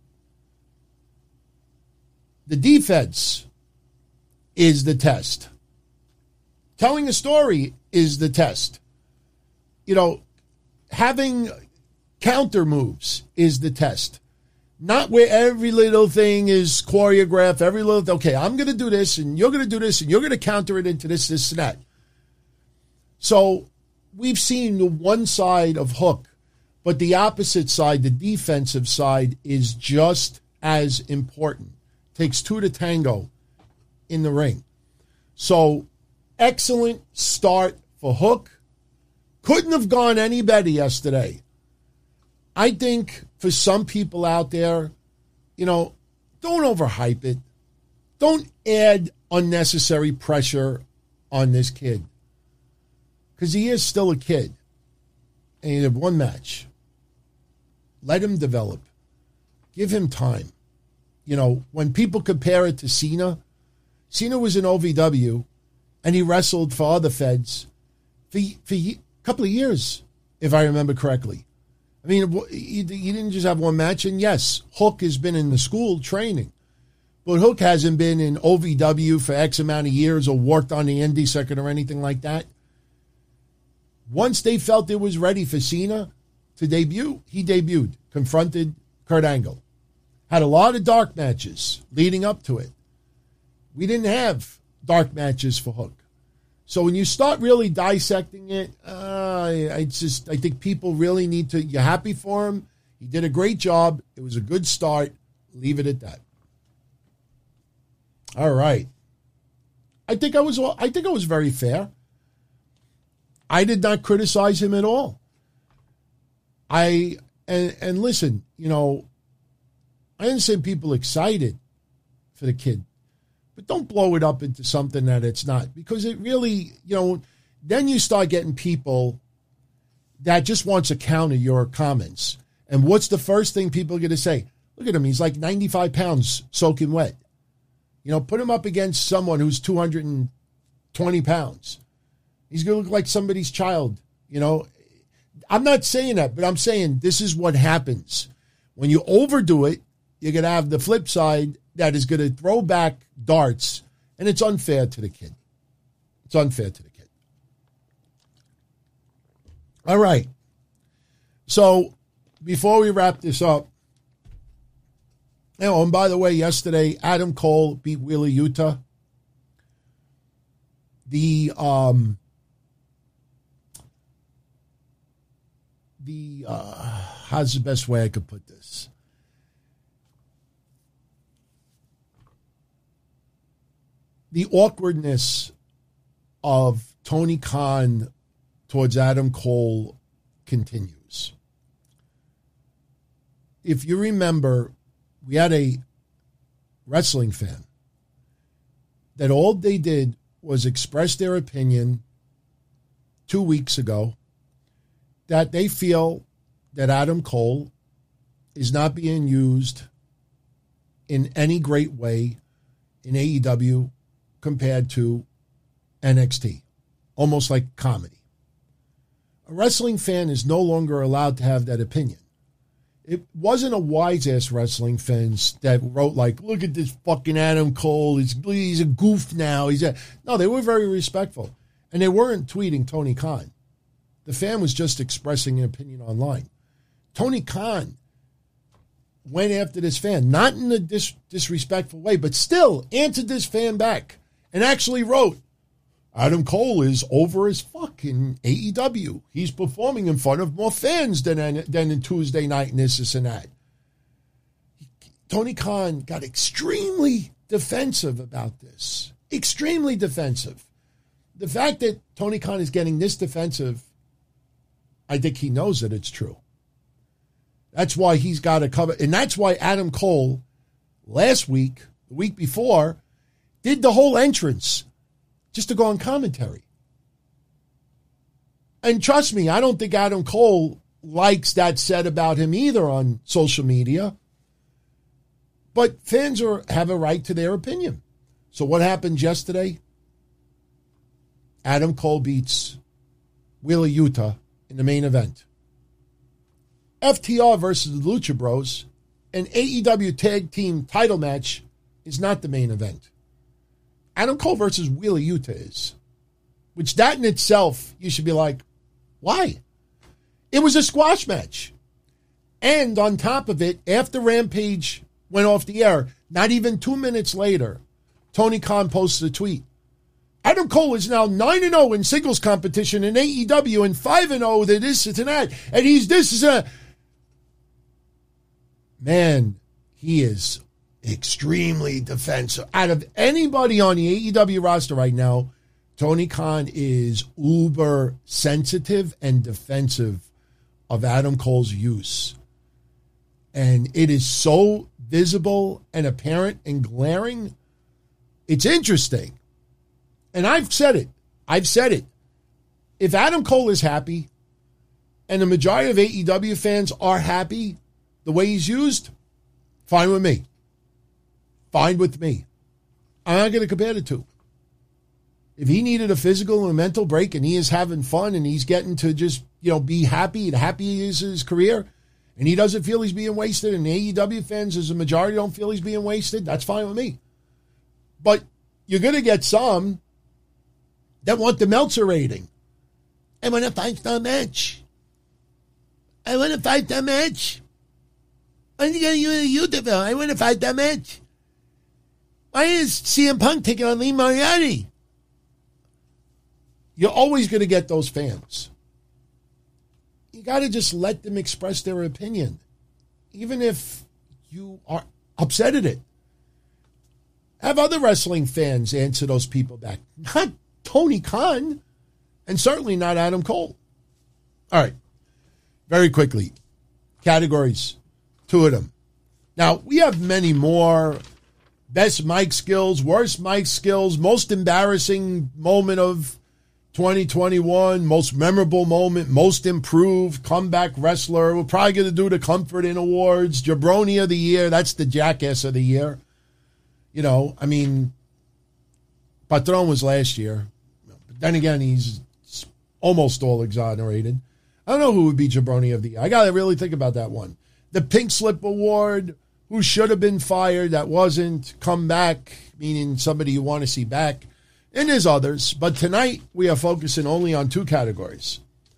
The defense is the test. Telling a story is the test. You know, having counter moves is the test. Not where every little thing is choreographed, every little, okay, I'm going to do this, and you're going to do this, and you're going to counter it into this, this, and that. So we've seen the one side of Hook, but the opposite side, the defensive side, is just as important. Takes two to tango in the ring. So excellent start for Hook. Couldn't have gone any better yesterday. I think for some people out there, you know, don't overhype it. Don't add unnecessary pressure on this kid. Because he is still a kid. And he had one match. Let him develop. Give him time. You know, when people compare it to Cena, Cena was in O V W and he wrestled for other feds for, for a couple of years, if I remember correctly. I mean, he didn't just have one match. And yes, Hook has been in the school training. But Hook hasn't been in O V W for X amount of years or worked on the indie circuit or anything like that. Once they felt it was ready for Cena to debut, he debuted, confronted Kurt Angle. Had a lot of dark matches leading up to it. We didn't have dark matches for Hook. So when you start really dissecting it, uh, I just I think people really need to. You're happy for him. He did a great job. It was a good start. Leave it at that. All right. I think I was. I think I was very fair. I did not criticize him at all. I and and listen, you know, I understand people excited for the kid. But don't blow it up into something that it's not. Because it really, you know, then you start getting people that just wants to counter your comments. And what's the first thing people are going to say? Look at him. He's like ninety-five pounds soaking wet. You know, put him up against someone who's two hundred twenty pounds. He's going to look like somebody's child. You know, I'm not saying that, but I'm saying this is what happens. When you overdo it, you're going to have the flip side that is going to throw back darts, and it's unfair to the kid. It's unfair to the kid. All right. So before we wrap this up, you know, and by the way, yesterday, Adam Cole beat Wheeler Yuta. The, um, the, uh, how's the best way I could put this? The awkwardness of Tony Khan towards Adam Cole continues. If you remember, we had a wrestling fan that all they did was express their opinion two weeks ago that they feel that Adam Cole is not being used in any great way in A E W compared to N X T, almost like comedy. A wrestling fan is no longer allowed to have that opinion. It wasn't a wise-ass wrestling fans that wrote like, look at this fucking Adam Cole, he's, he's a goof now. He's a... No, they were very respectful. And they weren't tweeting Tony Khan. The fan was just expressing an opinion online. Tony Khan went after this fan, not in a dis- disrespectful way, but still answered this fan back and actually wrote, Adam Cole is over as fuck in A E W. He's performing in front of more fans than, than in Tuesday night and this, this, and that. Tony Khan got extremely defensive about this. Extremely defensive. The fact that Tony Khan is getting this defensive, I think he knows that it's true. That's why he's got to cover. And that's why Adam Cole last week, the week before, did the whole entrance just to go on commentary. And trust me, I don't think Adam Cole likes that said about him either on social media. But fans are have a right to their opinion. So what happened yesterday? Adam Cole beats Wheeler Yuta in the main event. F T R versus the Lucha Bros, an A E W tag team title match, is not the main event. Adam Cole versus Wheeler Yuta is. Which that in itself, you should be like, why? It was a squash match. And on top of it, after Rampage went off the air, not even two minutes later, Tony Khan posted a tweet. Adam Cole is now nine and oh in singles competition in A E W and five and oh to this and that. And he's this is a... Man, he is extremely defensive. Out of anybody on the A E W roster right now, Tony Khan is uber sensitive and defensive of Adam Cole's use. And it is so visible and apparent and glaring. It's interesting. And I've said it. I've said it. If Adam Cole is happy and the majority of A E W fans are happy the way he's used, fine with me. Fine with me. I'm not going to compare the two. If he needed a physical and a mental break and he is having fun and he's getting to just, you know, be happy and happy is his career and he doesn't feel he's being wasted and the A E W fans as a majority don't feel he's being wasted, that's fine with me. But you're going to get some that want the Meltzer rating. I want a five-star match. I want a five-star match. I want a five-star match. Why is C M Punk taking on Lee Moriarty? You're always going to get those fans. You got to just let them express their opinion, even if you are upset at it. Have other wrestling fans answer those people back. Not Tony Khan, and certainly not Adam Cole. All right, very quickly, categories, two of them. Now, we have many more. Best mic skills, worst mic skills, most embarrassing moment of twenty twenty-one, most memorable moment, most improved, comeback wrestler. We're probably going to do the Comfort In Awards, Jabroni of the Year. That's the jackass of the year. You know, I mean, Patron was last year. But then again, he's almost all exonerated. I don't know who would be Jabroni of the Year. I got to really think about that one. The Pink Slip Award, who should have been fired, that wasn't, come back, meaning somebody you want to see back. And there's others. But tonight, we are focusing only on two categories.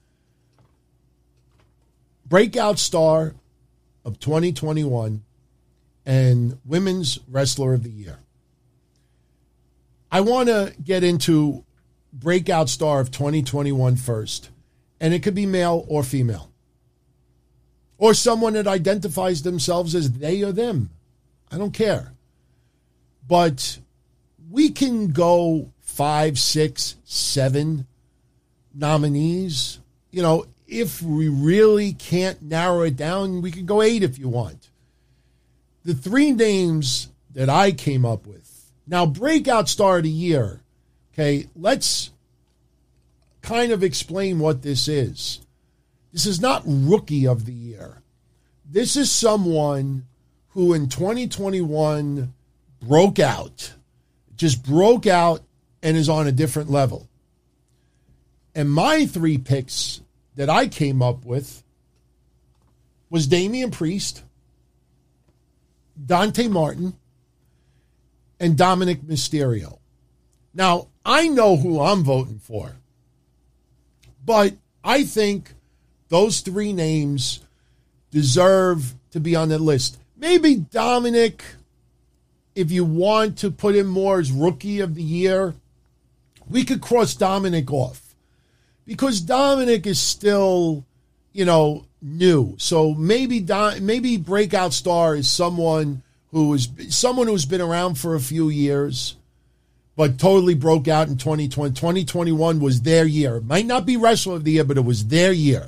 Breakout Star of twenty twenty-one and Women's Wrestler of the Year. I want to get into Breakout Star of twenty twenty-one first. And it could be male or female. Or someone that identifies themselves as they or them. I don't care. But we can go five, six, seven nominees. You know, if we really can't narrow it down, we can go eight if you want. The three names that I came up with. Now, Breakout Star of the Year. Okay, let's kind of explain what this is. This is not Rookie of the Year. This is someone who in twenty twenty-one broke out, just broke out and is on a different level. And my three picks that I came up with was Damian Priest, Dante Martin, and Dominic Mysterio. Now, I know who I'm voting for, but I think those three names deserve to be on the list. Maybe Dominic, if you want to put him more as Rookie of the Year, we could cross Dominic off. Because Dominic is still, you know, new. So maybe Don, maybe breakout star is someone who is someone who's been around for a few years, but totally broke out in twenty twenty. twenty twenty-one was their year. It might not be Wrestler of the Year, but it was their year.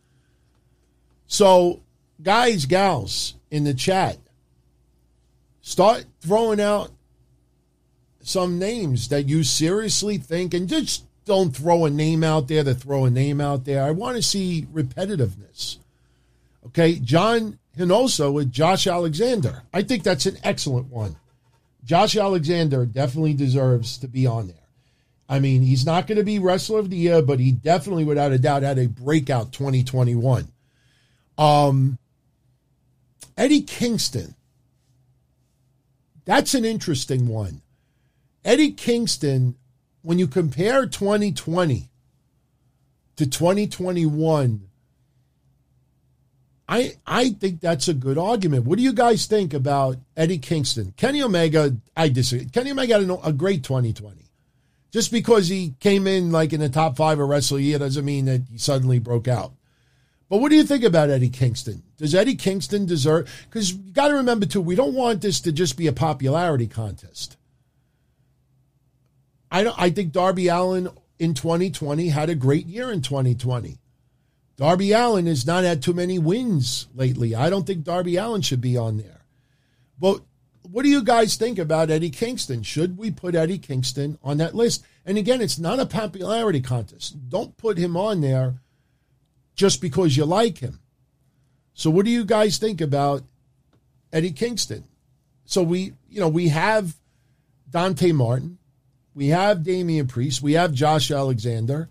So, guys, gals in the chat, start throwing out some names that you seriously think, and just don't throw a name out there to throw a name out there. I want to see repetitiveness. Okay, John Hinosa with Josh Alexander. I think that's an excellent one. Josh Alexander definitely deserves to be on there. I mean, he's not going to be Wrestler of the Year, but he definitely, without a doubt, had a breakout twenty twenty-one. Um, Eddie Kingston. That's an interesting one. Eddie Kingston, when you compare twenty twenty to twenty twenty-one, I I think that's a good argument. What do you guys think about Eddie Kingston? Kenny Omega, I disagree. Kenny Omega had a, a great twenty twenty. Just because he came in like in the top five of Wrestler Year doesn't mean that he suddenly broke out. But what do you think about Eddie Kingston? Does Eddie Kingston deserve... Because you got to remember, too, we don't want this to just be a popularity contest. I don't. I think Darby Allin in twenty twenty had a great year in twenty twenty. Darby Allin has not had too many wins lately. I don't think Darby Allin should be on there. But what do you guys think about Eddie Kingston? Should we put Eddie Kingston on that list? And again, it's not a popularity contest. Don't put him on there just because you like him. So what do you guys think about Eddie Kingston? So we, you know, we have Dante Martin. We have Damian Priest. We have Josh Alexander.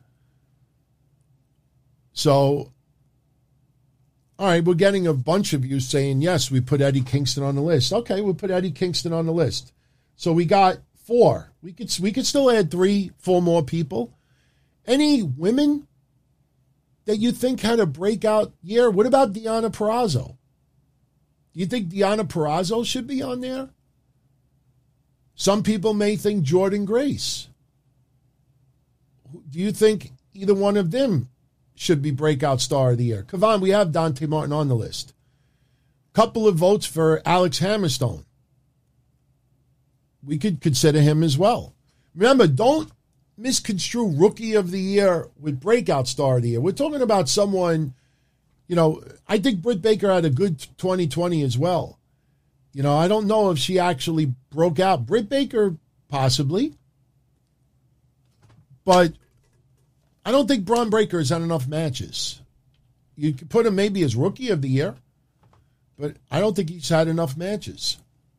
So, all right, we're getting a bunch of you saying, yes, we put Eddie Kingston on the list. Okay, we'll put Eddie Kingston on the list. So we got four. We could we could still add three, four more people. Any women that you think had a breakout year? What about Deonna Purrazzo? Do you think Deonna Purrazzo should be on there? Some people may think Jordynne Grace. Do you think either one of them should be breakout star of the year? Kavan, we have Dante Martin on the list. Couple of votes for Alex Hammerstone. We could consider him as well. Remember, don't misconstrue Rookie of the Year with breakout star of the year. We're talking about someone, you know, I think Britt Baker had a good twenty twenty as well. You know, I don't know if she actually broke out. Britt Baker, possibly. But I don't think Braun Breaker has had enough matches. You could put him maybe as Rookie of the Year, but I don't think he's had enough matches.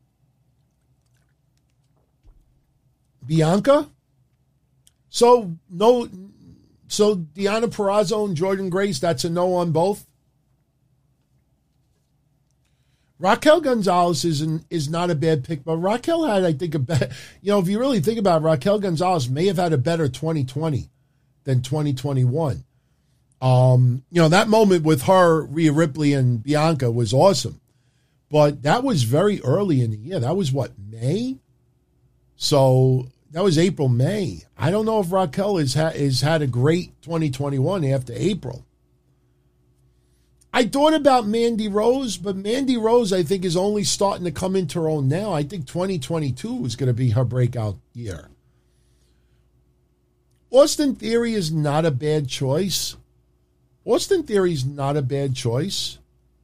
Bianca? So, no, so Deonna Purrazzo and Jordynne Grace, that's a no on both? Raquel Gonzalez is an, is not a bad pick, but Raquel had, I think, a bad, you know, if you really think about it, Raquel Gonzalez may have had a better twenty twenty than twenty twenty-one. Um, you know, that moment with her, Rhea Ripley, and Bianca was awesome. But that was very early in the year. That was, what, May? So that was April, May. I don't know if Raquel has, ha- has had a great twenty twenty-one after April. I thought about Mandy Rose, but Mandy Rose, I think, is only starting to come into her own now. I think twenty twenty-two is going to be her breakout year. Austin Theory is not a bad choice. Austin Theory is not a bad choice.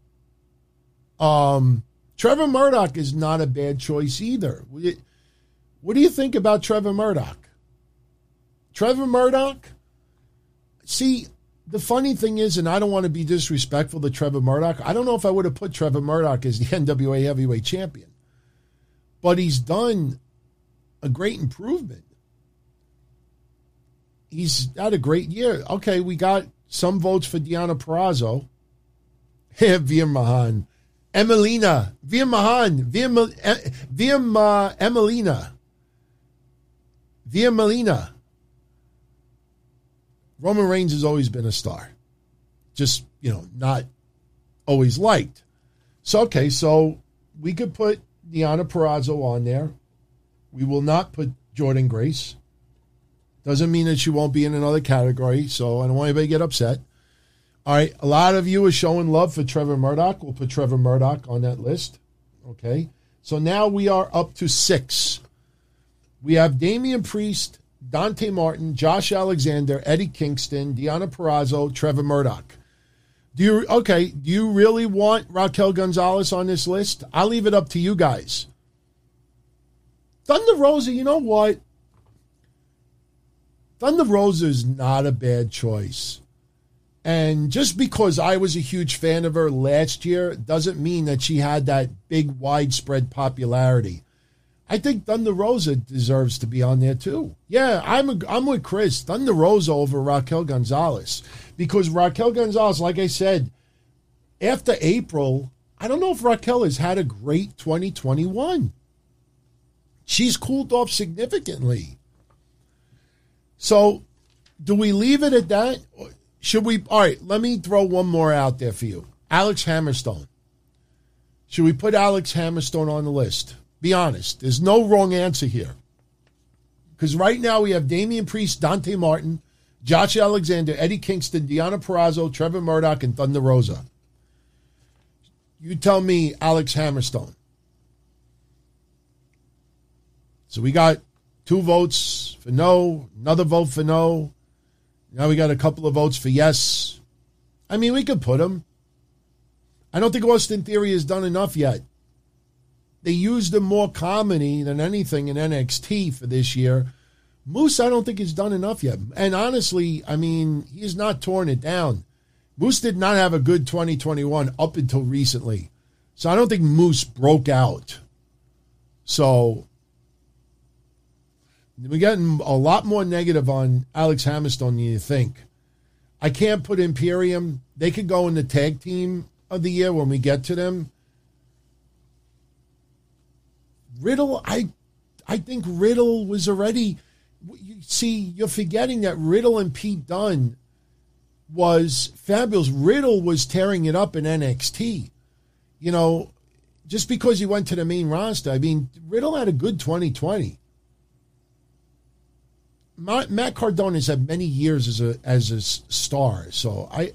Um, Trevor Murdoch is not a bad choice either. What do you think about Trevor Murdoch? Trevor Murdoch? See, the funny thing is, and I don't want to be disrespectful to Trevor Murdoch, I don't know if I would have put Trevor Murdoch as the N W A Heavyweight Champion. But he's done a great improvement. He's had a great year. Okay, we got some votes for Deanna Purrazzo. Veer Mahan. Emelina. Veer Mahan. Veer, Veer uh, Emelina. Veer Melina. Roman Reigns has always been a star. Just, you know, not always liked. So, okay, so we could put Deanna Purrazzo on there. We will not put Jordynne Grace. Doesn't mean that she won't be in another category, so I don't want anybody to get upset. All right, a lot of you are showing love for Trevor Murdoch. We'll put Trevor Murdoch on that list. Okay, so now we are up to six. We have Damian Priest, Dante Martin, Josh Alexander, Eddie Kingston, Deanna Purrazzo, Trevor Murdoch. Do you okay? Do you really want Raquel Gonzalez on this list? I'll leave it up to you guys. Thunder Rosa, you know what? Thunder Rosa is not a bad choice. And just because I was a huge fan of her last year doesn't mean that she had that big widespread popularity. I think Thunder Rosa deserves to be on there too. Yeah, I'm a, I'm with Chris. Thunder Rosa over Raquel Gonzalez. Because Raquel Gonzalez, like I said, after April, I don't know if Raquel has had a great twenty twenty-one. She's cooled off significantly. So, do we leave it at that? Should we? All right, let me throw one more out there for you. Alex Hammerstone. Should we put Alex Hammerstone on the list? Be honest. There's no wrong answer here. Because right now we have Damian Priest, Dante Martin, Josh Alexander, Eddie Kingston, Deanna Purrazzo, Trevor Murdoch, and Thunder Rosa. You tell me Alex Hammerstone. So we got two votes for no, another vote for no. Now we got a couple of votes for yes. I mean, we could put him. I don't think Austin Theory has done enough yet. They used him more comedy than anything in N X T for this year. Moose, I don't think has done enough yet. And honestly, I mean, he has not torn it down. Moose did not have a good twenty twenty-one up until recently. So I don't think Moose broke out. So we're getting a lot more negative on Alex Hammerstone than you think. I can't put Imperium. They could go in the tag team of the year when we get to them. Riddle, I I think Riddle was already... You see, you're forgetting that Riddle and Pete Dunne was fabulous. Riddle was tearing it up in N X T. You know, just because he went to the main roster, I mean, Riddle had a good twenty twenty. Matt Cardona has had many years as a as a star, so I,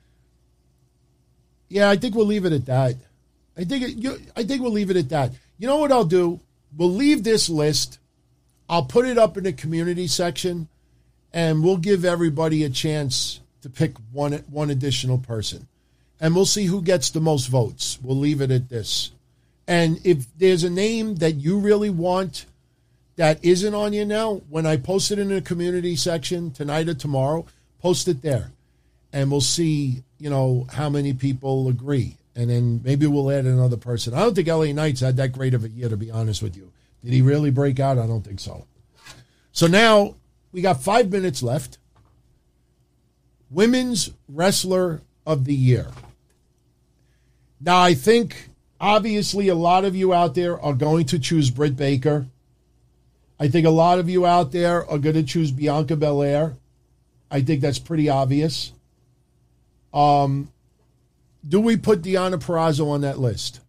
yeah, I think we'll leave it at that. I think it, you, I think we'll leave it at that. You know what I'll do? We'll leave this list. I'll put it up in the community section, and we'll give everybody a chance to pick one one additional person, and we'll see who gets the most votes. We'll leave it at this. And if there's a name that you really want that isn't on you now, when I post it in the community section tonight or tomorrow, post it there. And we'll see, you know, how many people agree. And then maybe we'll add another person. I don't think L A Knight's had that great of a year, to be honest with you. Did he really break out? I don't think so. So now we got five minutes left. Women's Wrestler of the Year. Now, I think, obviously, a lot of you out there are going to choose Britt Baker. I think a lot of you out there are going to choose Bianca Belair. I think that's pretty obvious. Um, do we put Deanna Purrazzo on that list?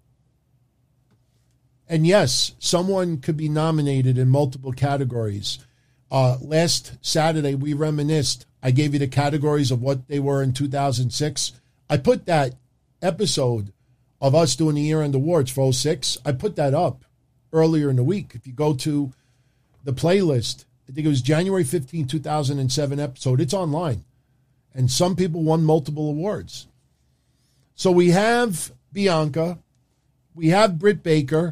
And yes, someone could be nominated in multiple categories. Uh, last Saturday, we reminisced. I gave you the categories of what they were in two thousand six. I put that episode of us doing the year-end awards for oh six. I put that up earlier in the week. If you go to the playlist, I think it was January fifteenth, two thousand seven episode. It's online. And some people won multiple awards. So we have Bianca. We have Britt Baker.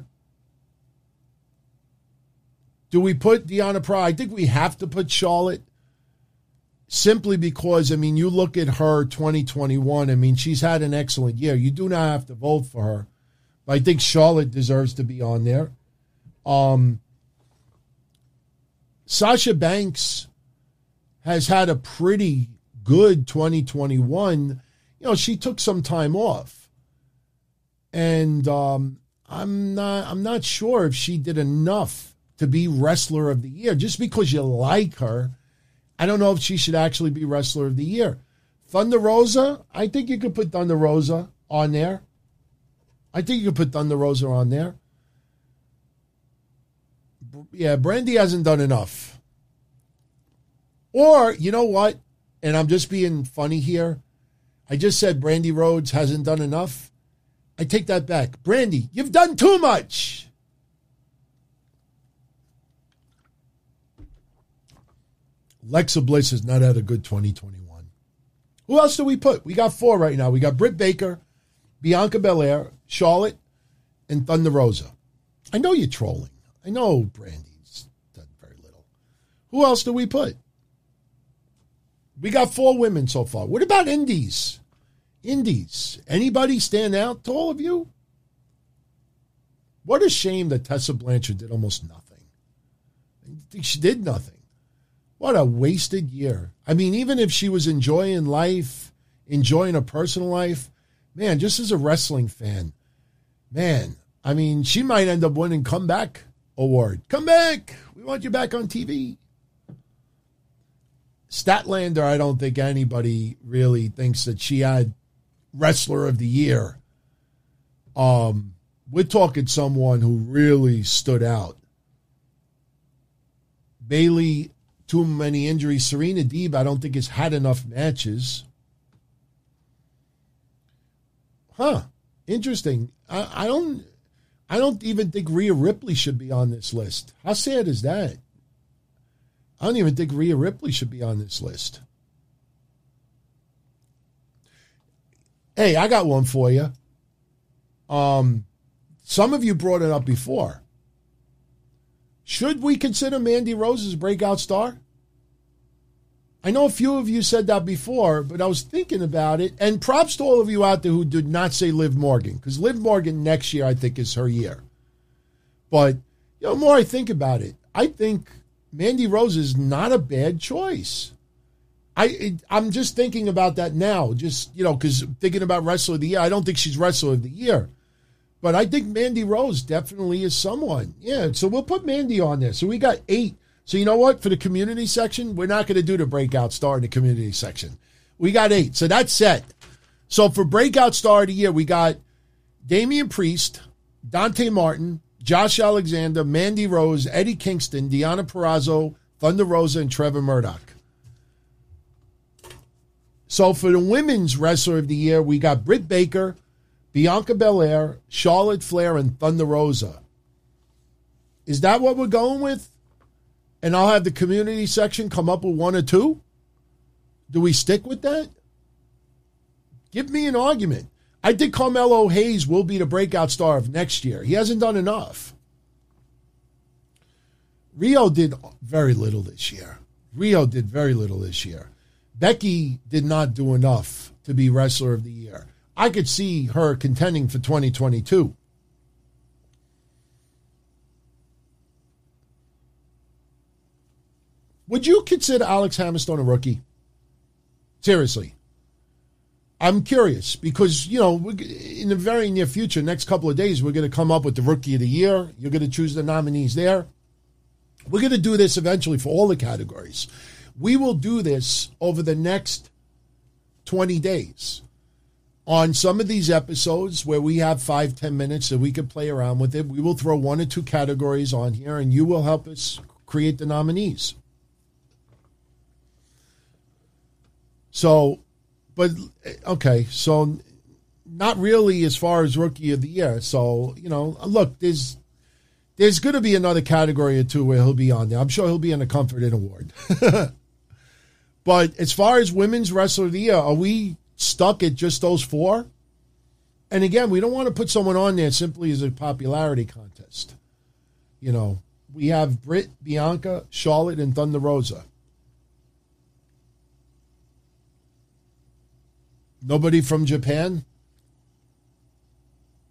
Do we put Deanna Purrazzo? I think we have to put Charlotte simply because, I mean, you look at her twenty twenty-one. I mean, she's had an excellent year. You do not have to vote for her. But I think Charlotte deserves to be on there. Um, Sasha Banks has had a pretty good twenty twenty-one. You know, she took some time off. And um, I'm not I'm not sure if she did enough to be Wrestler of the Year. Just because you like her, I don't know if she should actually be Wrestler of the Year. Thunder Rosa, I think you could put Thunder Rosa on there. I think you could put Thunder Rosa on there. Yeah, Brandy hasn't done enough. Or, you know what? And I'm just being funny here. I just said Brandy Rhodes hasn't done enough. I take that back. Brandy, you've done too much. Alexa Bliss has not had a good twenty twenty-one. Who else do we put? We got four right now. We got Britt Baker, Bianca Belair, Charlotte, and Thunder Rosa. I know you're trolling. I know Brandy's done very little. Who else do we put? We got four women so far. What about Indies? Indies. Anybody stand out to all of you? What a shame that Tessa Blanchard did almost nothing. I think she did nothing. What a wasted year. I mean, even if she was enjoying life, enjoying her personal life, man, just as a wrestling fan, man, I mean, she might end up winning Comeback Award. Come back. We want you back on T V. Statlander, I don't think anybody really thinks that she had Wrestler of the Year. Um, we're talking someone who really stood out. Bayley, too many injuries. Serena Deeb, I don't think has had enough matches. Huh. Interesting. I, I don't I don't even think Rhea Ripley should be on this list. How sad is that? I don't even think Rhea Ripley should be on this list. Hey, I got one for you. Um, some of you brought it up before. Should we consider Mandy Rose as a breakout star? I know a few of you said that before, but I was thinking about it. And props to all of you out there who did not say Liv Morgan, because Liv Morgan next year, I think, is her year. But, you know, the more I think about it, I think Mandy Rose is not a bad choice. I, I'm just thinking about that now, just, you know, because thinking about Wrestler of the Year, I don't think she's Wrestler of the Year. But I think Mandy Rose definitely is someone. Yeah, so we'll put Mandy on there. So we got eight. So you know what? For the community section, we're not going to do the breakout star in the community section. We got eight. So that's set. So for breakout star of the year, we got Damian Priest, Dante Martin, Josh Alexander, Mandy Rose, Eddie Kingston, Deonna Purrazzo, Thunder Rosa, and Trevor Murdoch. So for the women's wrestler of the year, we got Britt Baker, Bianca Belair, Charlotte Flair, and Thunder Rosa. Is that what we're going with? And I'll have the community section come up with one or two? Do we stick with that? Give me an argument. I think Carmelo Hayes will be the breakout star of next year. He hasn't done enough. Rio did very little this year. Rio did very little this year. Becky did not do enough to be Wrestler of the Year. I could see her contending for twenty twenty-two. Would you consider Alex Hammerstone a rookie? Seriously. I'm curious because, you know, in the very near future, next couple of days, we're going to come up with the Rookie of the Year. You're going to choose the nominees there. We're going to do this eventually for all the categories. We will do this over the next twenty days on some of these episodes where we have five, ten minutes that we can play around with it. We will throw one or two categories on here, and you will help us create the nominees. So, but, okay, so not really as far as Rookie of the Year. So, you know, look, there's there's going to be another category or two where he'll be on there. I'm sure he'll be in a Comfort In Award. But as far as Women's Wrestler of the Year, are we stuck at just those four? And again, we don't want to put someone on there simply as a popularity contest. You know, we have Britt, Bianca, Charlotte, and Thunder Rosa. Nobody from Japan?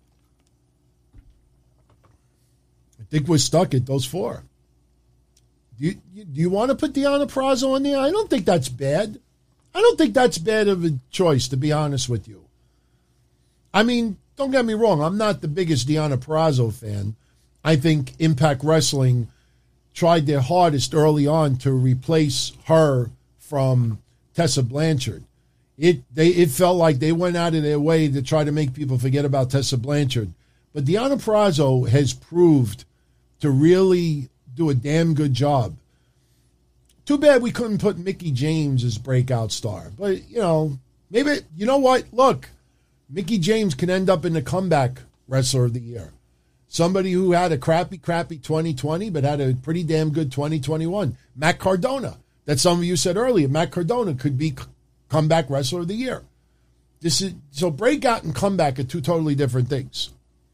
I think we're stuck at those four. Do you, do you want to put Deonna Purrazzo in there? I don't think that's bad. I don't think that's bad of a choice, to be honest with you. I mean, don't get me wrong. I'm not the biggest Deonna Purrazzo fan. I think Impact Wrestling tried their hardest early on to replace her from Tessa Blanchard. It they it felt like they went out of their way to try to make people forget about Tessa Blanchard. But Deonna Purrazzo has proved to really do a damn good job. Too bad we couldn't put Mickie James as breakout star. But, you know, maybe, you know what? Look, Mickie James can end up in the comeback wrestler of the year. Somebody who had a crappy, crappy twenty twenty, but had a pretty damn good twenty twenty-one. Matt Cardona. That some of you said earlier. Matt Cardona could be comeback wrestler of the year. This is so breakout and comeback are two totally different things.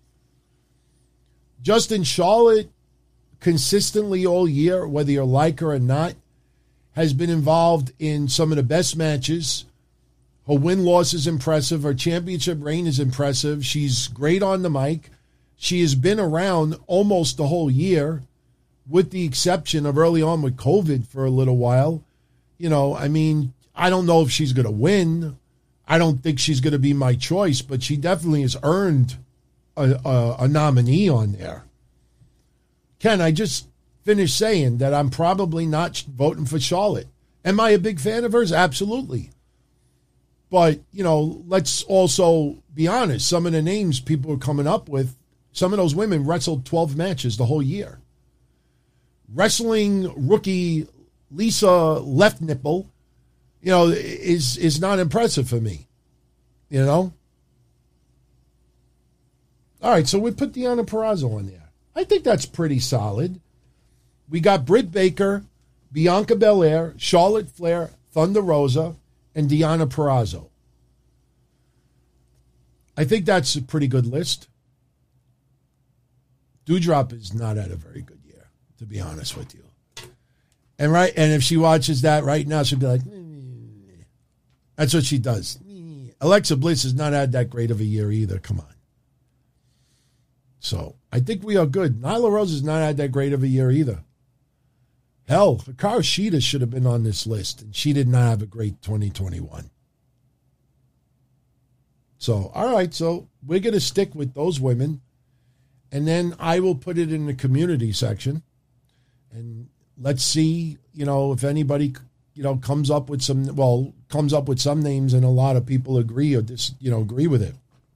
Justin Charlotte, consistently all year, whether you like her or not, has been involved in some of the best matches. Her win-loss is impressive. Her championship reign is impressive. She's great on the mic. She has been around almost the whole year, with the exception of early on with COVID for a little while. You know, I mean, I don't know if she's going to win. I don't think she's going to be my choice, but she definitely has earned a, a, a nominee on there. Ken, I just finished saying that I'm probably not voting for Charlotte. Am I a big fan of hers? Absolutely. But, you know, let's also be honest. Some of the names people are coming up with, some of those women wrestled twelve matches the whole year. Wrestling rookie Lisa Left Nipple, you know, is is not impressive for me. You know? All right, so we put Deonna Purrazzo on there. I think that's pretty solid. We got Britt Baker, Bianca Belair, Charlotte Flair, Thunder Rosa, and Deonna Purrazzo. I think that's a pretty good list. Doudrop is not at a very good year, to be honest with you. And right, and if she watches that right now, she'll be like, mm. That's what she does. Alexa Bliss has not had that great of a year either. Come on. So I think we are good. Nyla Rose has not had that great of a year either. Hell, Hikaru Shida should have been on this list, and she did not have a great twenty twenty-one. So, all right, so we're going to stick with those women, and then I will put it in the community section, and let's see, you know, if anybody, you know, comes up with some, well, comes up with some names, and a lot of people agree or just, you know, agree with it.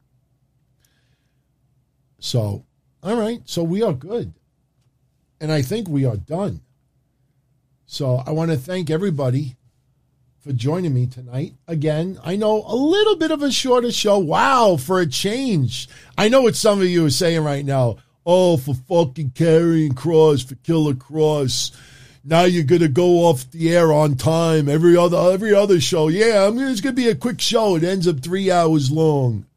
So, all right, so we are good, and I think we are done. So I want to thank everybody for joining me tonight. Again, I know a little bit of a shorter show. Wow, for a change. I know what some of you are saying right now. Oh, for fucking Karrion Kross, for Killer Kross. Now you're going to go off the air on time. Every other every other show. Yeah, I'm, it's going to be a quick show. It ends up three hours long.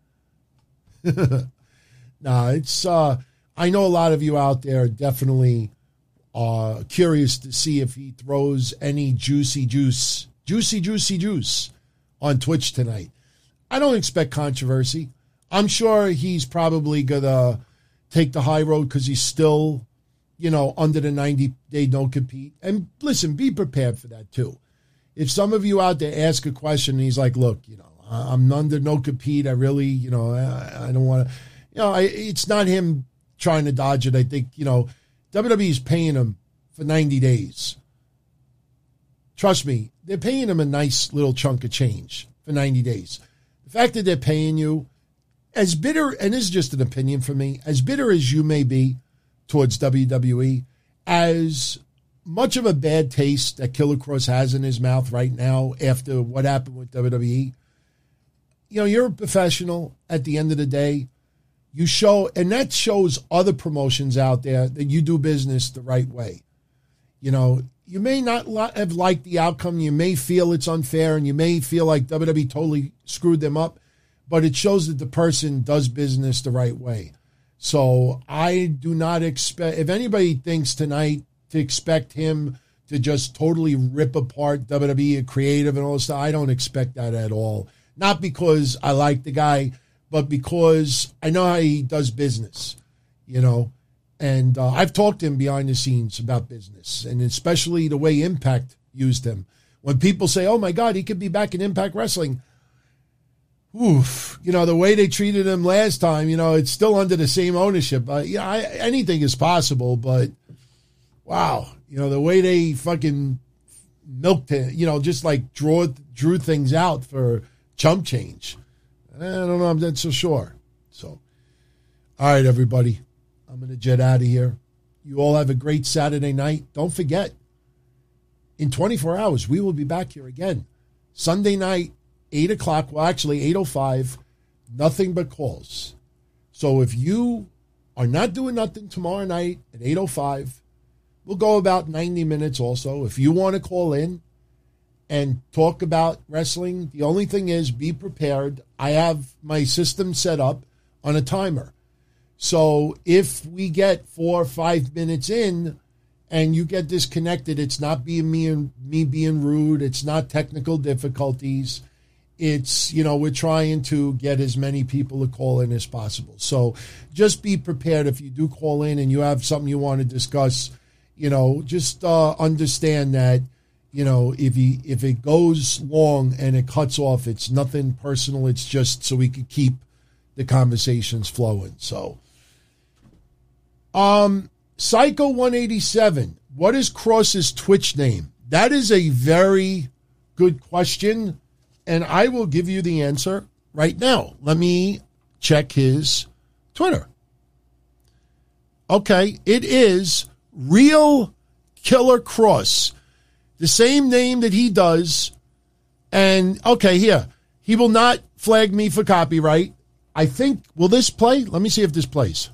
Nah, it's, uh, I know a lot of you out there definitely Uh, curious to see if he throws any juicy juice, juicy, juicy juice on Twitch tonight. I don't expect controversy. I'm sure he's probably going to take the high road because he's still, you know, under the ninety-day no-compete. And listen, be prepared for that too. If some of you out there ask a question and he's like, look, you know, I'm under no-compete. I really, you know, I, I don't want to, you know, I, it's not him trying to dodge it. I think, you know, W W E is paying him for ninety days. Trust me, they're paying him a nice little chunk of change for ninety days. The fact that they're paying you, as bitter, and this is just an opinion for me, as bitter as you may be towards W W E, as much of a bad taste that Killer Kross has in his mouth right now after what happened with W W E, you know, you're a professional at the end of the day. You show, and that shows other promotions out there that you do business the right way. You know, you may not have liked the outcome. You may feel it's unfair, and you may feel like W W E totally screwed them up, but it shows that the person does business the right way. So I do not expect, if anybody thinks tonight to expect him to just totally rip apart W W E creative and all this stuff, I don't expect that at all. Not because I like the guy, but because I know how he does business, you know. And uh, I've talked to him behind the scenes about business, and especially the way Impact used him. When people say, oh, my God, he could be back in Impact Wrestling. Oof. You know, the way they treated him last time, you know, it's still under the same ownership. Uh, yeah, I, anything is possible, but wow. You know, the way they fucking milked it, you know, just like draw, drew things out for chump change. I don't know, I'm not so sure. So, all right, everybody. I'm going to jet out of here. You all have a great Saturday night. Don't forget, in twenty-four hours, we will be back here again. Sunday night, eight o'clock. Well, actually, eight oh five. Nothing but calls. So if you are not doing nothing tomorrow night at eight oh five, we'll go about ninety minutes also. If you want to call in and talk about wrestling, the only thing is be prepared. I have my system set up on a timer. So if we get four or five minutes in and you get disconnected, it's not being me and me being rude. It's not technical difficulties. It's, you know, we're trying to get as many people to call in as possible. So just be prepared if you do call in and you have something you want to discuss, you know, just uh, understand that, you know, if he, if it goes long and it cuts off, it's nothing personal. It's just so we could keep the conversations flowing. So, um, Psycho one eighty-seven, what is Cross's Twitch name? That is a very good question, and I will give you the answer right now. Let me check his Twitter. Okay, it is Real Killer Cross, the same name that he does. And, okay, here, he will not flag me for copyright. I think, will this play? Let me see if this plays.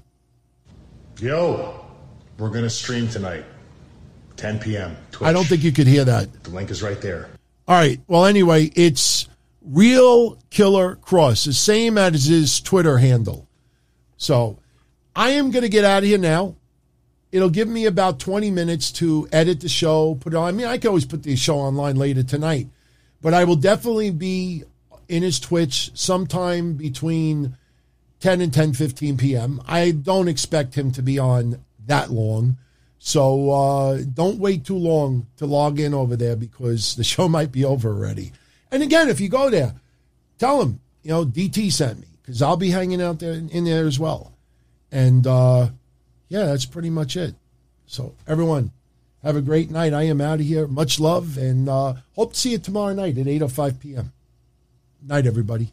Yo, we're going to stream tonight, ten p.m. Twitch. I don't think you could hear that. The link is right there. All right. Well, anyway, it's Real Killer Cross, the same as his Twitter handle. So I am going to get out of here now. It'll give me about twenty minutes to edit the show, put it on. I mean, I can always put the show online later tonight, but I will definitely be in his Twitch sometime between ten and ten fifteen p.m. I don't expect him to be on that long. So uh, don't wait too long to log in over there because the show might be over already. And again, if you go there, tell him, you know, D T sent me because I'll be hanging out there in there as well. And uh, yeah, that's pretty much it. So everyone, have a great night. I am out of here. Much love, and uh, hope to see you tomorrow night at eight oh five p.m. Night, everybody.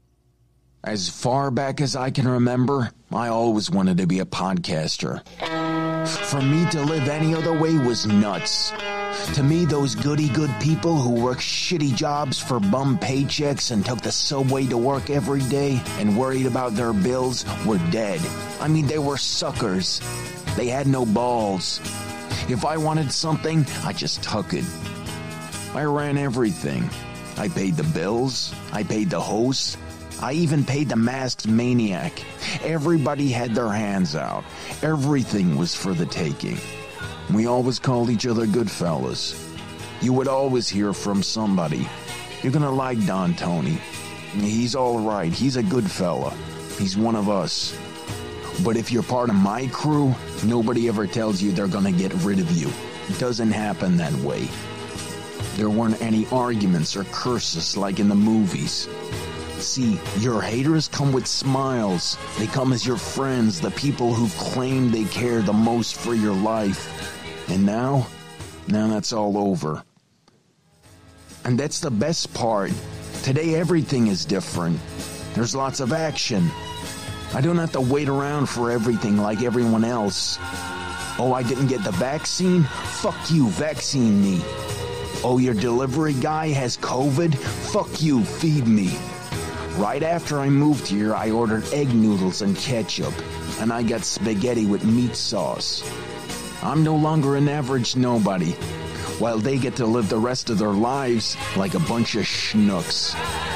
As far back as I can remember, I always wanted to be a podcaster. For me to live any other way was nuts. To me, those goody-good people who worked shitty jobs for bum paychecks and took the subway to work every day and worried about their bills were dead. I mean, they were suckers. They had no balls. If I wanted something, I just took it. I ran everything. I paid the bills. I paid the host. I even paid the masked maniac. Everybody had their hands out. Everything was for the taking. We always called each other good fellas. You would always hear from somebody. You're gonna like Don Tony. He's all right. He's a good fella. He's one of us. But if you're part of my crew, nobody ever tells you they're gonna get rid of you. It doesn't happen that way. There weren't any arguments or curses like in the movies. See, your haters come with smiles. They come as your friends, the people who claim they care the most for your life. And now, now that's all over. And that's the best part. Today everything is different. There's lots of action. I don't have to wait around for everything like everyone else. Oh, I didn't get the vaccine? Fuck you, vaccine me. Oh, your delivery guy has COVID? Fuck you, feed me. Right after I moved here, I ordered egg noodles and ketchup, and I got spaghetti with meat sauce. I'm no longer an average nobody, while they get to live the rest of their lives like a bunch of schnooks.